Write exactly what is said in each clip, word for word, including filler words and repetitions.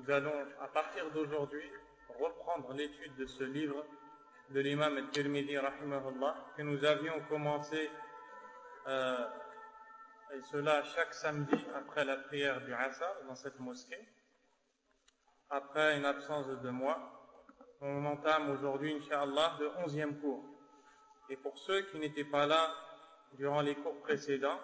Nous allons, à partir d'aujourd'hui, reprendre l'étude de ce livre de l'imam al-Tirmidhi, rahimahullah, que nous avions commencé, euh, et cela chaque samedi après la prière du Asr dans cette mosquée. Après une absence de deux mois, on entame aujourd'hui, Inch'Allah, le onzième cours. Et pour ceux qui n'étaient pas là durant les cours précédents,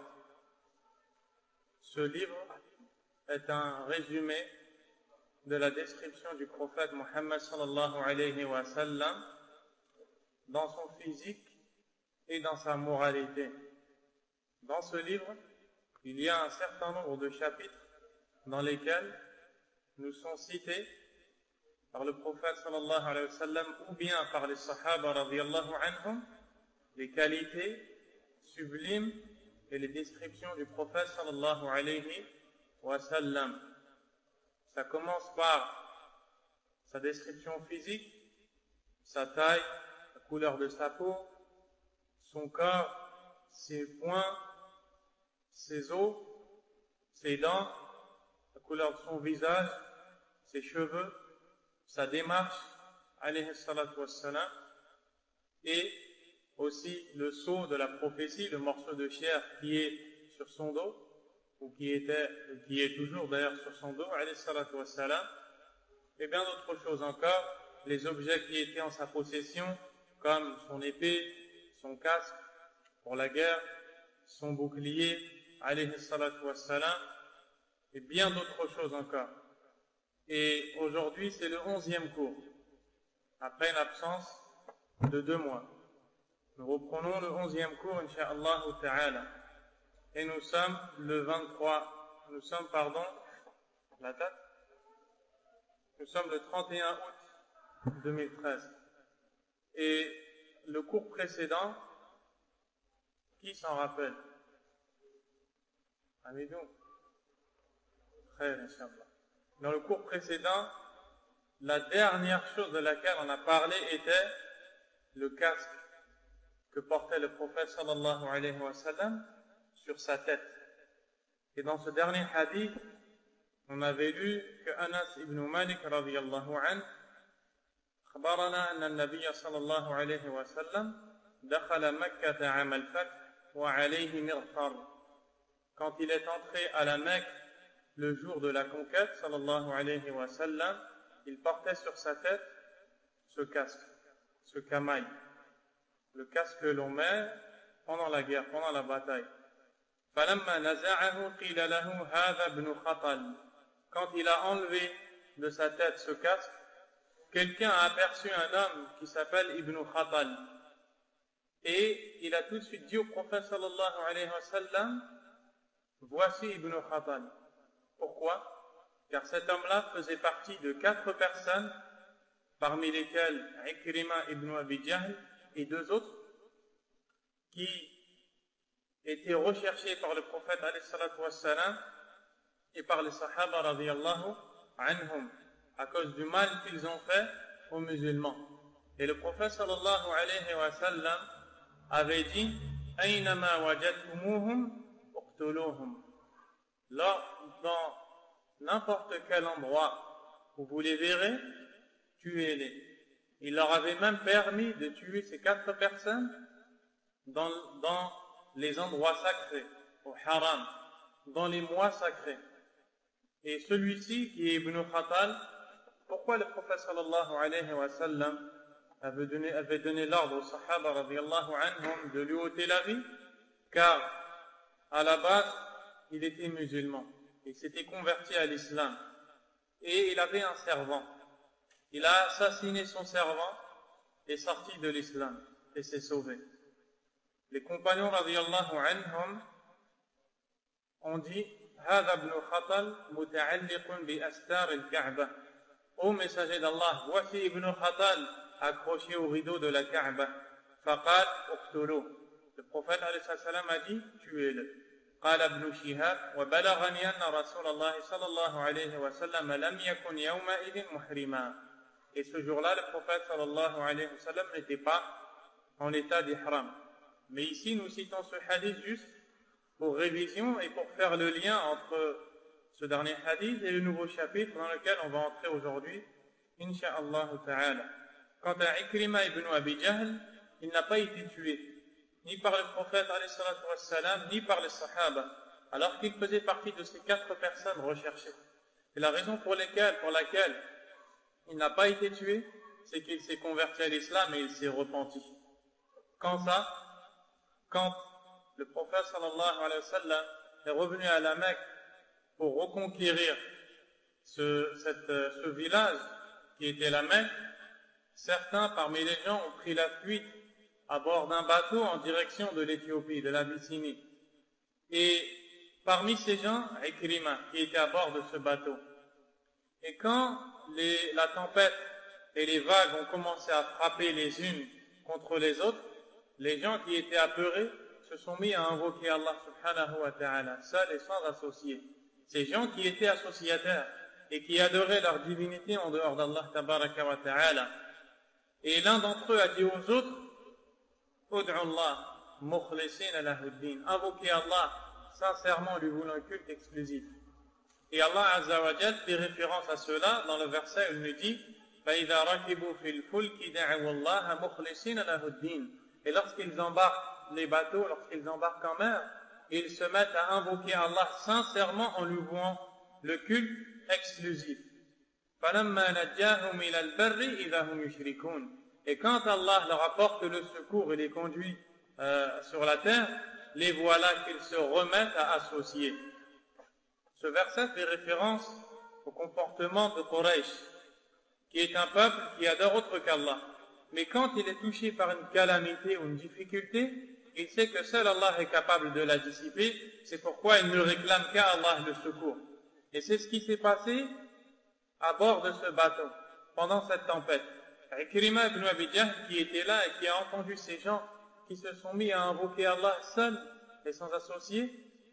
ce livre est un résumé de la description du prophète Muhammad sallallahu alayhi wa sallam dans son physique et dans sa moralité. Dans ce livre, il y a un certain nombre de chapitres dans lesquels nous sont cités par le prophète sallallahu alayhi wa sallam ou bien par les sahaba radiyallahu anhum les qualités sublimes et les descriptions du prophète sallallahu alayhi wa sallam. Ça commence par sa description physique, sa taille, la couleur de sa peau, son corps, ses poings, ses os, ses dents, la couleur de son visage, ses cheveux, sa démarche, alayhi salatu wassalam, et aussi le sceau de la prophétie, le morceau de chair qui est sur son dos, ou qui était, qui est toujours d'ailleurs sur son dos, alayhi salatu wassalam, et bien d'autres choses encore, les objets qui étaient en sa possession, comme son épée, son casque pour la guerre, son bouclier, alayhi salatu wassalam, et bien d'autres choses encore. Et aujourd'hui, c'est le onzième cours, après une absence de deux mois. Nous reprenons le onzième cours, Inch'Allah ta'ala. Et nous sommes le vingt-trois, nous sommes, pardon, la date? Nous sommes le trente et un août deux mille treize. Et le cours précédent, qui s'en rappelle? Amidou? Très, Inch'Allah. Dans le cours précédent, la dernière chose de laquelle on a parlé était le casque que portait le prophète sallallahu alayhi wa sallam sur sa tête. Et dans ce dernier hadith, on avait lu que Anas ibn Malik radiyallahu anhu أخبرنا أن النبي صلى الله عليه وسلم دخل مكة عام الفتح وعليه مغفر. Quand il est entré à la Mecque le jour de la conquête, sallallahu alayhi wa sallam, il portait sur sa tête ce casque, ce kamaï, le casque que l'on met pendant la guerre, pendant la bataille. فَلَمَّا نَزَعَهُ قِيلَ لَهُ هَذَا ابْنُ خَطَلٍ. Quand il a enlevé de sa tête ce casque, quelqu'un a aperçu un homme qui s'appelle Ibn Khatal. Et il a tout de suite dit au prophète sallallahu alayhi wa sallam, voici Ibn Khatal. Pourquoi? Car cet homme-là faisait partie de quatre personnes, parmi lesquelles Ikrima ibn Abi Jahl et deux autres, qui étaient recherchés par le prophète alayhi salatu wassalam et par les sahaba radiyallahu anhum, à cause du mal qu'ils ont fait aux musulmans. Et le prophète sallallahu alayhi wa sallam avait dit, Aynama wajadtumuhum uqtuluhum. Lors, dans n'importe quel endroit où vous les verrez, tuez-les. Il leur avait même permis de tuer ces quatre personnes dans, dans les endroits sacrés, au haram, dans les mois sacrés. Et celui-ci, qui est Ibn Khatal, pourquoi le prophète sallallahu alayhi wa sallam avait donné, avait donné l'ordre aux sahaba radiyallahu anhum de lui ôter la vie? Car, à la base, il était musulman. Il s'était converti à l'islam. Et il avait un servant. Il a assassiné son servant et sorti de l'islam. Et s'est sauvé. Les compagnons radiyallahu anhum ont dit, هذا ابن خطل متعلق بأستار الكعبة. Ô messager d'Allah, voici Ibn Khatal accroché au rideau de la Kaaba. فقال اقتلوه. Le prophète alayhi salam a dit, tuez-le. قال ابن شهاب وبلغني أن رسول الله صلى الله عليه وسلم لم يكن يومئذ محرما. Et ce jour-là, le prophète sallallahu alayhi wa sallam n'était pas en état d'ihram. Mais ici, nous citons ce hadith juste pour révision et pour faire le lien entre ce dernier hadith est le nouveau chapitre dans lequel on va entrer aujourd'hui, Inch'Allah ta'ala. Quant à Ikrima ibn Abi Jahl, il n'a pas été tué, ni par le prophète alayhi salatu wassalam, ni par les sahaba, alors qu'il faisait partie de ces quatre personnes recherchées. Et la raison pour laquelle, pour laquelle il n'a pas été tué, c'est qu'il s'est converti à l'islam et il s'est repenti. Quand ça? Quand le prophète sallallahu alayhi wa sallam est revenu à la Mecque pour reconquérir ce, cette, ce village qui était la Mecque, certains parmi les gens ont pris la fuite à bord d'un bateau en direction de l'Éthiopie, de l'Abyssinie. Et parmi ces gens, Ikrima, qui était à bord de ce bateau. Et quand les, la tempête et les vagues ont commencé à frapper les unes contre les autres, les gens qui étaient apeurés se sont mis à invoquer Allah subhanahu wa ta'ala, seuls et sans associés. Ces gens qui étaient associataires et qui adoraient leur divinité en dehors d'Allah tabaraka wa ta'ala. Et l'un d'entre eux a dit aux autres, Ud'u Allah mukhlisina lahuddin, invoquez Allah sincèrement lui voulant un culte exclusif. Et Allah azza wa jal fait référence à cela dans le verset où il nous dit فَإِذَا رَكِبُوا فِي الْفُلْكِ دَعَوُا اللَّهَ مُخْلِصِينَ لَهُ الدِّينَ. Et lorsqu'ils embarquent les bateaux, lorsqu'ils embarquent en mer, ils se mettent à invoquer Allah sincèrement en lui vouant le culte exclusif. فَلَمَّا نَجَّاهُمْ إِلَى الْبَرِّ إِذَا هُمْ يُشْرِكُونَ. Et quand Allah leur apporte le secours et les conduit euh, sur la terre, les voilà qu'ils se remettent à associer. Ce verset fait référence au comportement de Quraysh, qui est un peuple qui adore autre qu'Allah. Mais quand il est touché par une calamité ou une difficulté, il sait que seul Allah est capable de la dissiper, c'est pourquoi il ne réclame qu'à Allah le secours. Et c'est ce qui s'est passé à bord de ce bateau, pendant cette tempête. Ikrima ibn Abi Jahl, qui était là et qui a entendu ces gens qui se sont mis à invoquer Allah seul et sans associé,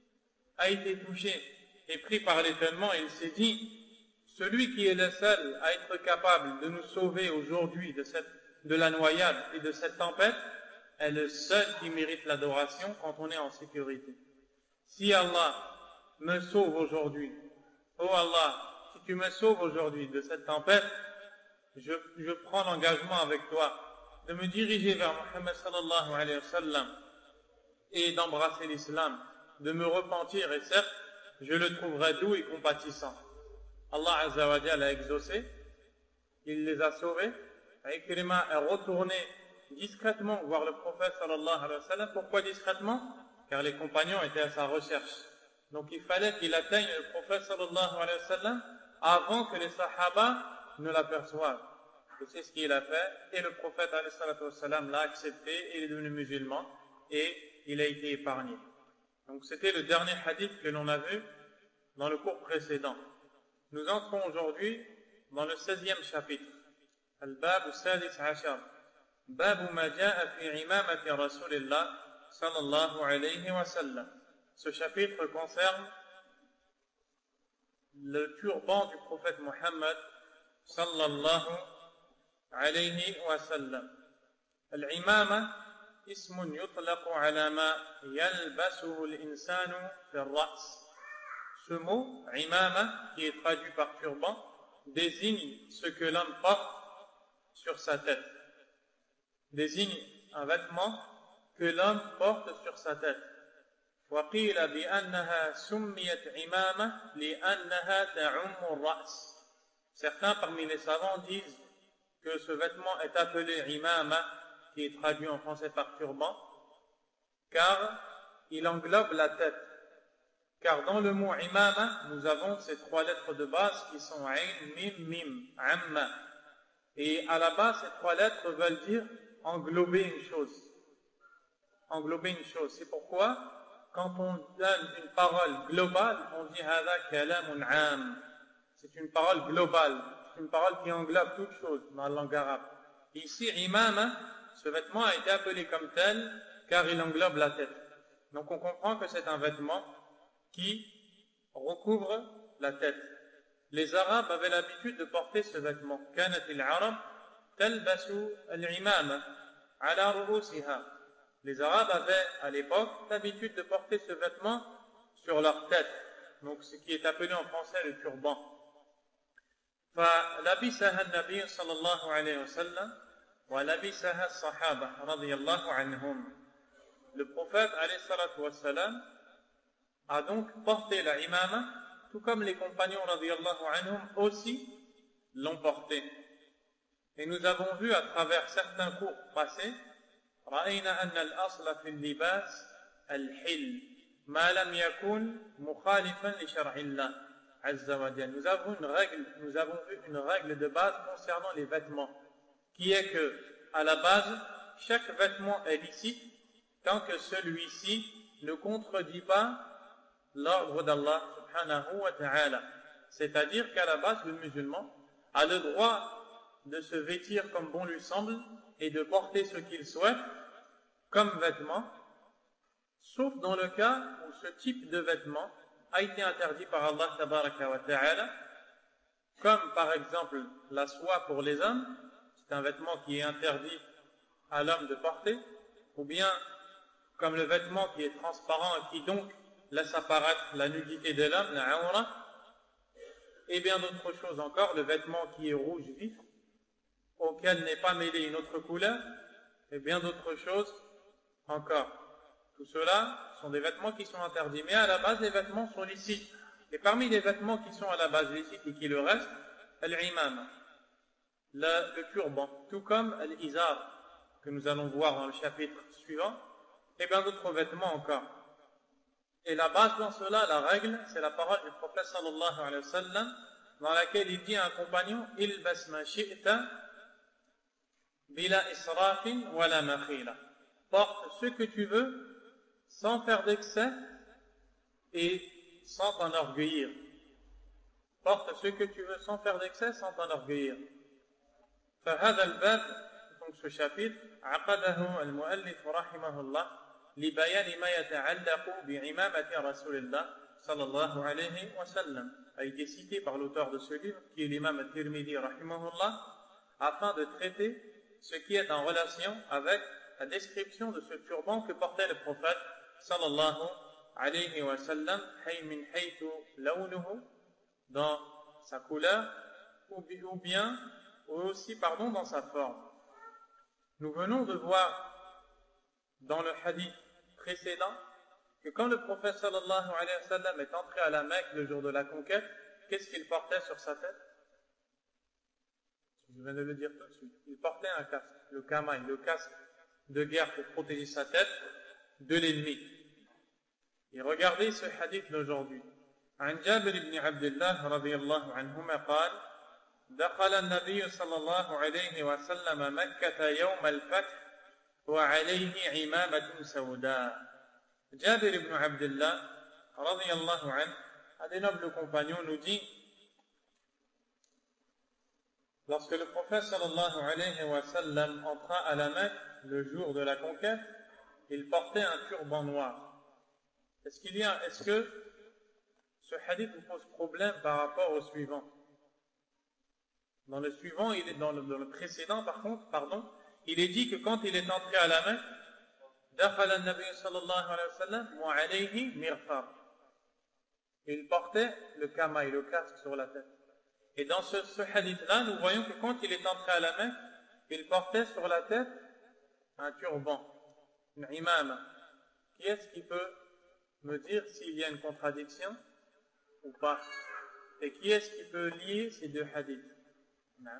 a été touché et pris par l'étonnement, et il s'est dit, celui qui est le seul à être capable de nous sauver aujourd'hui de, cette, de la noyade et de cette tempête, est le seul qui mérite l'adoration quand on est en sécurité. Si Allah me sauve aujourd'hui, oh Allah, si tu me sauves aujourd'hui de cette tempête, je, je prends l'engagement avec toi de me diriger vers Muhammad sallallahu alayhi wa sallam et d'embrasser l'islam, de me repentir, et certes, je le trouverai doux et compatissant. Allah Azza wa Jalla a exaucé, il les a sauvés. Ikrima est retourné discrètement voir le prophète sallallahu alayhi wa sallam. Pourquoi discrètement? Car les compagnons étaient à sa recherche. Donc il fallait qu'il atteigne le prophète sallallahu alayhi wa sallam avant que les sahaba ne l'aperçoivent. Et c'est ce qu'il a fait, et le prophète alayhi wa sallam l'a accepté, et il est devenu musulman, et il a été épargné. Donc c'était le dernier hadith que l'on a vu dans le cours précédent. Nous entrons aujourd'hui dans le seizième chapitre. Al-Bab al-Sadis Ashar. Bab ma ja'a fi imamati Rasulillah sallallahu alayhi wa sallam. Ce chapitre concerne le turban du prophète Muhammad sallallahu alayhi wa sallam. Al-imama ismun yutlaqu ala ma yalbasuhu al-insanu fi al-ra's. Ce mot, imama, qui est traduit par turban, désigne ce que l'homme porte sur sa tête. Désigne un vêtement que l'homme porte sur sa tête. وقيل بأنها سميت عمامة لأنها تعم الرأس. Certains parmi les savants disent que ce vêtement est appelé imama, qui est traduit en français par turban, car il englobe la tête. Car dans le mot imama, nous avons ces trois lettres de base qui sont ayn, mim, mim, amma. Et à la base, ces trois lettres veulent dire englober une chose. Englober une chose. C'est pourquoi, quand on donne une parole globale, on dit hada kalamun am. C'est une parole globale. C'est une parole qui englobe toute chose dans la langue arabe. Et ici, imama, ce vêtement a été appelé comme tel, car il englobe la tête. Donc on comprend que c'est un vêtement qui recouvre la tête. Les Arabes avaient l'habitude de porter ce vêtement. كانت العرب تلبس العمامة على رؤوسها. Les Arabes avaient à l'époque l'habitude de porter ce vêtement sur leur tête. donc ce qui est appelé en français le turban. فلبسها النبي صلى الله عليه وسلم ولبسها الصحابة رضي الله عنهم. Le prophète alayhi salatu wassalam a donc porté la imama, tout comme les compagnons radiyallahu anhum aussi l'ont porté. Et nous avons vu à travers certains cours passés, رأينا أن الأصل في اللباس الحل ما لم يكن مخالفا لشرع الله عز وجل. Nous avons une règle, nous avons vu une règle de base concernant les vêtements, qui est que, à la base, chaque vêtement est licite tant que celui-ci ne contredit pas l'ordre d'Allah subhanahu wa ta'ala. C'est-à-dire qu'à la base, le musulman a le droit de se vêtir comme bon lui semble et de porter ce qu'il souhaite comme vêtement, sauf dans le cas où ce type de vêtement a été interdit par Allah tabaraka wa ta'ala, comme par exemple la soie pour les hommes, c'est un vêtement qui est interdit à l'homme de porter, ou bien comme le vêtement qui est transparent et qui donc laisse apparaître la nudité de l'homme, la awra, et bien d'autres choses encore, le vêtement qui est rouge vif, auquel n'est pas mêlée une autre couleur, et bien d'autres choses encore. Tout cela sont des vêtements qui sont interdits, mais à la base les vêtements sont licites. Et parmi les vêtements qui sont à la base licites et qui le restent, al-imam, le, le turban, tout comme al-izar, que nous allons voir dans le chapitre suivant, et bien d'autres vêtements encore. Et la base dans cela, la règle, c'est la parole du prophète sallallahu alayhi wa sallam, dans laquelle il dit à un compagnon, ilbas ma shi'ta bila israfin wala makhila. Porte ce que tu veux sans faire d'excès et sans t'enorgueillir. Porte ce que tu veux sans faire d'excès, sans t'enorgueillir. فهذا الباب, donc ce chapitre, عقده المؤلف رحمه الله لبيان ما يتعلق بعمامة رسول الله صلى الله عليه وسلم, a été cité par l'auteur de ce livre, qui est l'imam al-Tirmidhi rahimahullah, afin de traiter ce qui est en relation avec la description de ce turban que portait le prophète sallallahu alayhi wa sallam, hay min haythu lawnuhu, dans sa couleur, ou bien, ou aussi, pardon, dans sa forme. Nous venons de voir dans le hadith précédent que quand le prophète sallallahu alayhi wa sallam est entré à la Mecque le jour de la conquête, qu'est-ce qu'il portait sur sa tête? Je viens de le dire tout de suite. Il portait un casque, le kamaï, le casque de guerre pour protéger sa tête de l'ennemi. Et regardez ce hadith d'aujourd'hui. عن جابر بن عبد الله رضي الله عنهما قال دخل النبي صلى الله عليه وسلم مكة يوم الفتح وعليه عمامة سوداء. Jabir ibn Abdullah رضي الله عنه, un des nobles compagnons, nous dit: lorsque le prophète sallallahu alayhi wa sallam entra à la Mecque le jour de la conquête, il portait un turban noir. Est-ce qu'il y a, est-ce que ce hadith vous pose problème par rapport au suivant? Dans le suivant, il est, dans, le, dans le précédent, par contre, pardon, il est dit que quand il est entré à la Mecque, دخل النبي صلى الله عليه وسلم وعليه مغفر. Il portait le kamaï, le casque sur la tête. Et dans ce, ce hadith-là, nous voyons que quand il est entré à la Mecque, il portait sur la tête un turban, une imama. Qui est-ce qui peut me dire s'il y a une contradiction ou pas? Et qui est-ce qui peut lier ces deux hadiths? Non.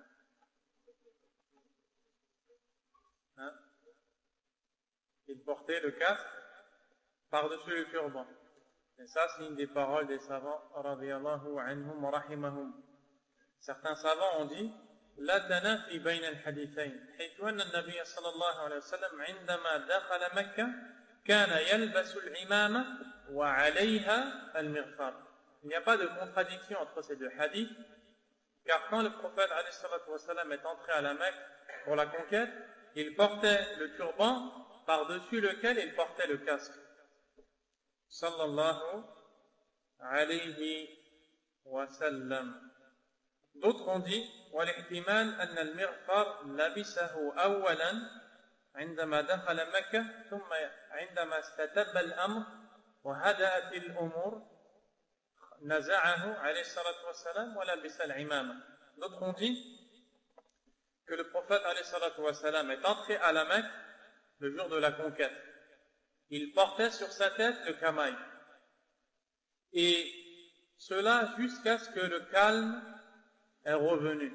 Hein? Il portait le casque par-dessus le turban. Et ça, c'est une des paroles des savants, radiyallahu anhum wa rahimahum. Certains savants ont dit: لا تنافي بين الحديثين حيث أن النبي صلى الله عليه وسلم عندما دخل مكة كان يلبس العمامة وعليها المغفر. Il n'y a pas de contradiction entre ces deux hadiths, car quand le prophète alayhi salatu wa sallam est entré à la Mecque pour la conquête, il portait le turban par-dessus lequel il portait le casque. Sallallahu alayhi wa sallam. D'autres ont dit: والاحتمال أن المغفر لبسه أولا عندما دخل مكة ثم عندما استتب الأمر وهدأت الأمور naza'ahu alayhi salatu wa salam wa labisa al-imama. D'autres ont dit que le prophète alayhi salatu wa salam est entré à la Mecque le jour de la conquête. Il portait sur sa tête le camail. Et cela jusqu'à ce que le calme est revenu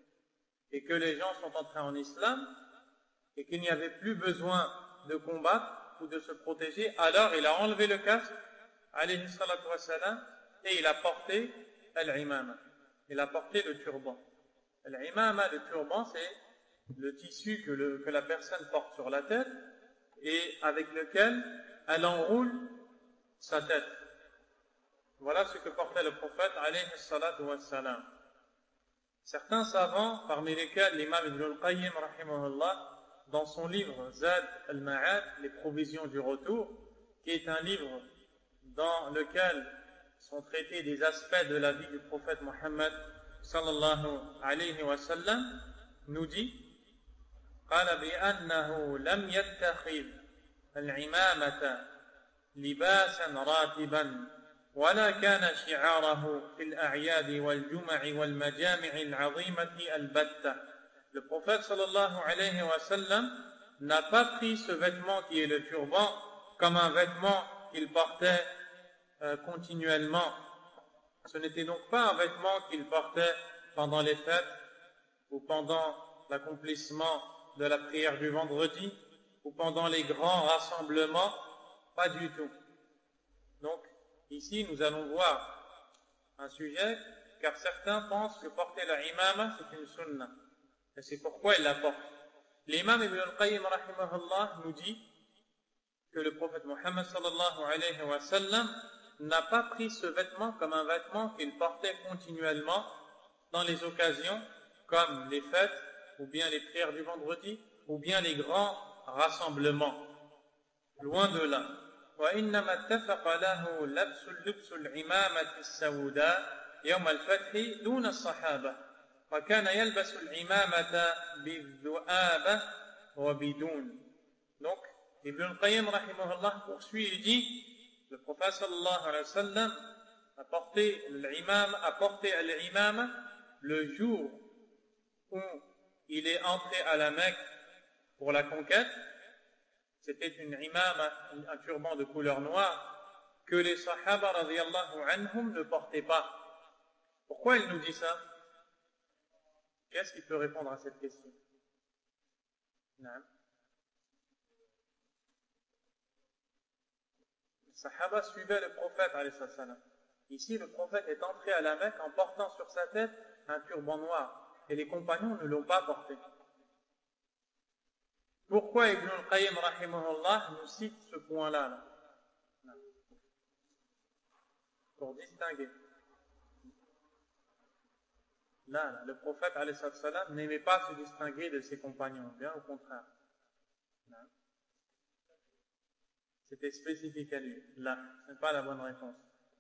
et que les gens sont entrés en islam et qu'il n'y avait plus besoin de combattre ou de se protéger, alors il a enlevé le casque, alayhi salatu wa salam, et il a porté al-imama. Il a porté le turban. Al-imama, le turban, c'est le tissu que, le, que la personne porte sur la tête et avec lequel elle enroule sa tête. Voilà ce que portait le prophète, alayhi salatu wa salam. Certains savants, parmi lesquels l'imam Ibn al-Qayyim, rahimahullah, dans son livre Zad al-Ma'ad, les provisions du retour, qui est un livre dans lequel sont traités des aspects de la vie du prophète Mohammed sallallahu alayhi wa sallam, nous dit قال بأنه لم يتخذ العمامة لباسا راتبا ولا كان شعاره في الأعياد والجمع والمجامع العظيمة البتة. Le prophète sallallahu alayhi wa sallam n'a pas pris ce vêtement qui est le turban comme un vêtement qu'il portait euh, continuellement. Ce n'était donc pas un vêtement qu'il portait pendant les fêtes ou pendant l'accomplissement de la prière du vendredi ou pendant les grands rassemblements, pas du tout. Donc ici nous allons voir un sujet, car certains pensent que porter la imama c'est une sunna. Et c'est pourquoi il la porte. L'imam Ibn al-Qayyim rahimahullah nous dit que le prophète Mohammed sallallahu alayhi wa sallam n'a pas pris ce vêtement comme un vêtement qu'il portait continuellement dans les occasions comme les fêtes ou bien les prières du vendredi ou bien les grands rassemblements. Loin de là. وإنما اتفق له لبس اللبس العمامة السوداء يوم الفتح دون الصحابة وكان يلبس العمامة بالذؤابة وبدون. Donc Ibn al-Qayyim rahimahullah poursuit et dit le prophète sallallahu alayhi wa sallam a porté l'imam a porté l'imam le jour où il est entré à la Mecque pour la conquête. C'était une imama, un turban de couleur noire que les sahaba radiyallahu anhum ne portaient pas. Pourquoi il nous dit ça? Qu'est-ce qui peut répondre à cette question? Non. Les sahaba suivaient le prophète alayhi salam. Ici, le prophète est entré à la Mecque en portant sur sa tête un turban noir et les compagnons ne l'ont pas porté. Pourquoi Ibn al-Qayyim rahimahullah nous cite ce point-là là? Pour distinguer. Là, là, le prophète alayhi salam n'aimait pas se distinguer de ses compagnons, bien au contraire. Là. C'était spécifique à lui. Là, ce n'est pas la bonne réponse.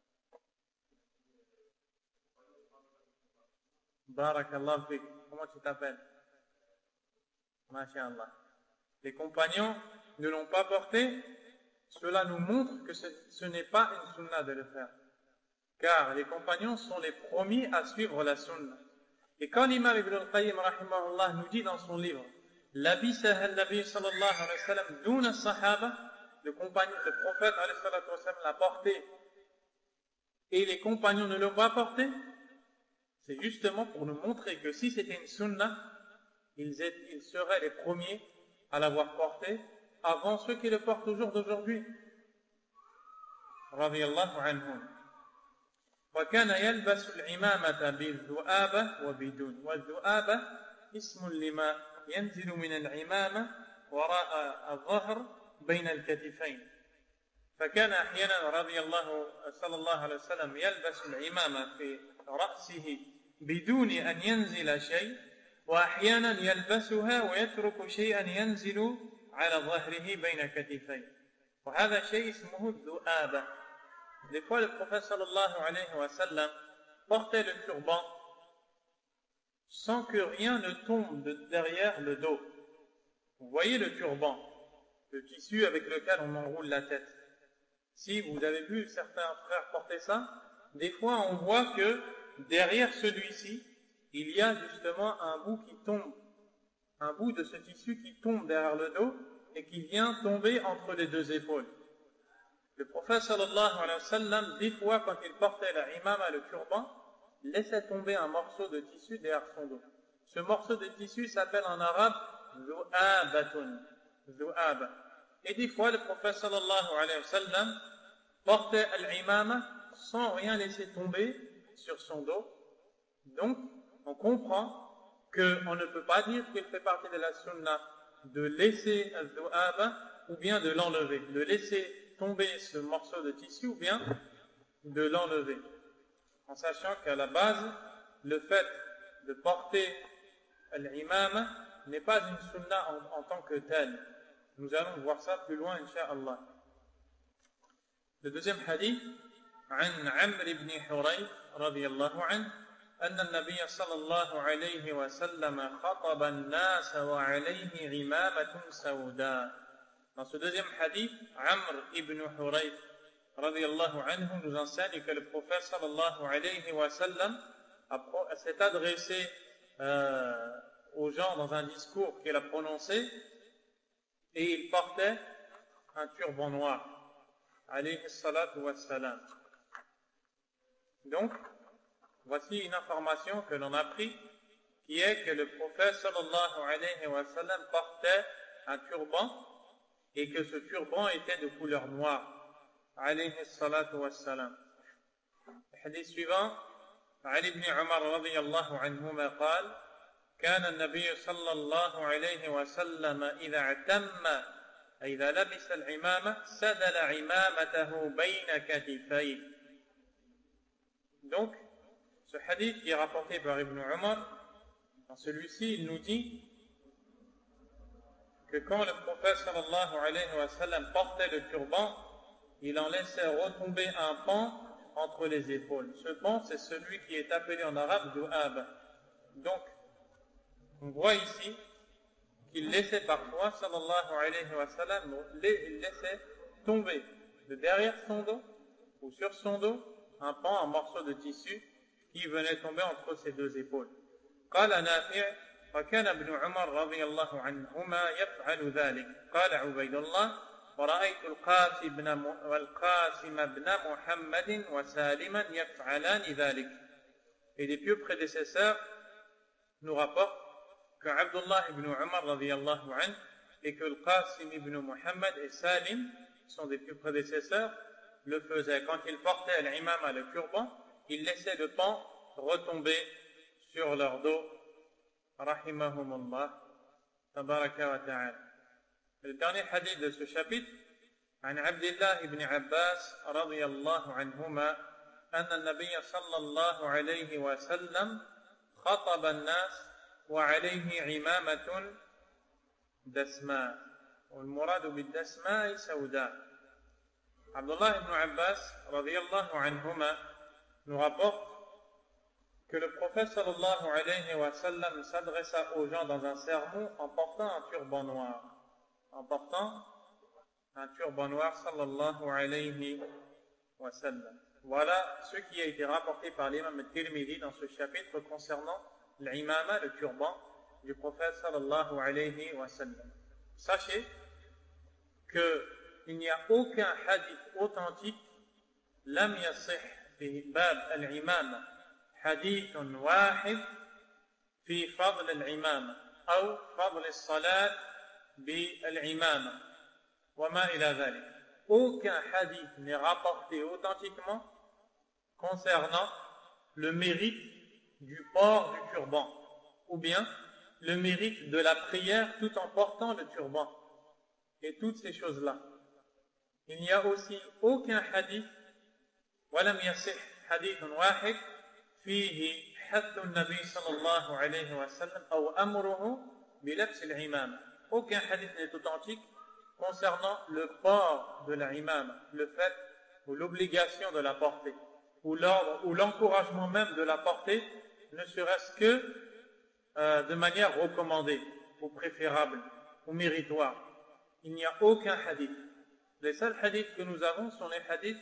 Barakallahu fik. Comment tu t'appelles? Masha'Allah. Les compagnons ne l'ont pas porté. Cela nous montre que ce, ce n'est pas une sunna de le faire. Car les compagnons sont les premiers à suivre la sunna. Et quand l'imam Ibn al-Qayyim rahimahullah nous dit dans son livre Labisa al-Nabi sallallahu alayhi wa sallam duna sahaba, le, le prophète alayhi wa sallam l'a porté et les compagnons ne l'ont pas porté, c'est justement pour nous montrer que si c'était une sunna, ils, ils seraient les premiers à l'avoir porté avant ceux qui le portent au jour d'aujourd'hui. Radiyallahu anhum. وكان يلبس العمامة بالذؤابة وبدون والذؤابة اسم لما ينزل من العمامة وراء الظهر بين الكتفين فكان أحيانا رضي الله صلى الله عليه وسلم يلبس العمامة في رأسه بدون أن ينزل شيء وأحيانا يلبسها ويترك شيئا ينزل على ظهره بين كتفين وهذا شيء اسمه الذؤابة. Des fois, le prophète sallallahu alayhi wa sallam portait le turban sans que rien ne tombe de derrière le dos. Vous voyez le turban, le tissu avec lequel on enroule la tête. Si vous avez vu certains frères porter ça, des fois on voit que derrière celui-ci, il y a justement un bout qui tombe, un bout de ce tissu qui tombe derrière le dos et qui vient tomber entre les deux épaules. Le prophète sallallahu alayhi wa sallam, des fois quand il portait la imama, le turban, laissait tomber un morceau de tissu derrière son dos. Ce morceau de tissu s'appelle en arabe zu'abatun, zu'aba. Et des fois le prophète sallallahu alayhi wa sallam portait l'imama sans rien laisser tomber sur son dos. Donc, on comprend qu'on ne peut pas dire qu'il fait partie de la sunna de laisser al-du'aba ou bien de l'enlever, de laisser tomber ce morceau de tissu ou bien de l'enlever. En sachant qu'à la base, le fait de porter l'imam n'est pas une sunna en, en tant que telle. Nous allons voir ça plus loin, incha'Allah. Le deuxième hadith, عن عمرو بن حريث رضي الله عنه أن النبي صلى الله عليه وسلم خطب الناس وعليه عمامة سوداء. Dans ce deuxième hadith, Amr ibn Hurayth radiyallahu anhu nous enseigne que le prophète sallallahu alayhi wa sallam s'est adressé euh, aux gens dans un discours qu'il a prononcé et il portait un turban noir alayhi salatu wassalam. Donc, voici une information que l'on a pris qui est que le prophète sallallahu alayhi wa sallam portait un turban et que ce turban était de couleur noire alayhi salatu wassalam. Le hadith suivant, عن ابن عمر رضي الله عنهما قال كان النبي صلى الله عليه وسلم إذا اعتم إذا لبس العمامة سدل عمامته بين كتفيه. Donc, ce hadith qui est rapporté par Ibn Umar, dans celui-ci, il nous dit que quand le prophète sallallahu alayhi wa sallam portait le turban, il en laissait retomber un pan entre les épaules. Ce pan, c'est celui qui est appelé en arabe du'ab. Donc, on voit ici qu'il laissait parfois, sallallahu alayhi wa sallam, il laissait tomber de derrière son dos ou sur son dos un pan, un morceau de tissu qui venait tomber entre ses deux épaules. قال نافع وكان ابن عمر رضي الله عنهما يفعل ذلك. قال عبيد الله ورأيت القاسم بن والقاسم بن محمد وسالما يفعلان ذلك. Et les pieux prédécesseurs nous rapportent que Abdullah ibn Umar radiyallahu anhu et que le Qasim ibn Muhammad et Salim sont des pieux prédécesseurs le faisaient. Quand ils portaient l'imam, le turban, ils laissaient le pan retomber sur leur dos. Rahimahumullah, tabaraka wa ta'ala. Le dernier hadith de ce chapitre, عن عبد الله بن عباس رضي الله عنهما أن النبي صلى الله عليه وسلم خطب الناس وعليه عمامة دسماء والمراد بالدسماء سوداء. Abdullah ibn Abbas radiyallahu anhuma nous rapporte que le prophète sallallahu alayhi wa sallam s'adressa aux gens dans un sermon en portant un turban noir. En portant un turban noir sallallahu alayhi wa sallam. Voilà ce qui a été rapporté par l'imam al-Tirmidhi dans ce chapitre concernant l'imama, le turban du prophète sallallahu alayhi wa sallam. Sachez qu'il n'y a aucun hadith authentique lam yasih fi bab al-imama حديث واحد في فضل العمامة أو فضل الصلاة بالعمامة وما إلى ذلك. Aucun hadith n'est rapporté authentiquement concernant le mérite du port du turban ou bien le mérite de la prière tout en portant le turban et toutes ces choses-là. Il n'y a aussi aucun hadith ولم يصح حديث واحد فيه حث النبي صلى الله عليه وسلم أو أمره بلبس العمامة. Aucun hadith n'est authentique concernant le port de la imama, le fait ou l'obligation de la porter, ou l'ordre ou l'encouragement même de la porter, ne serait-ce que euh, de manière recommandée, ou préférable, ou méritoire. Il n'y a aucun hadith. Les seuls hadiths que nous avons sont les hadiths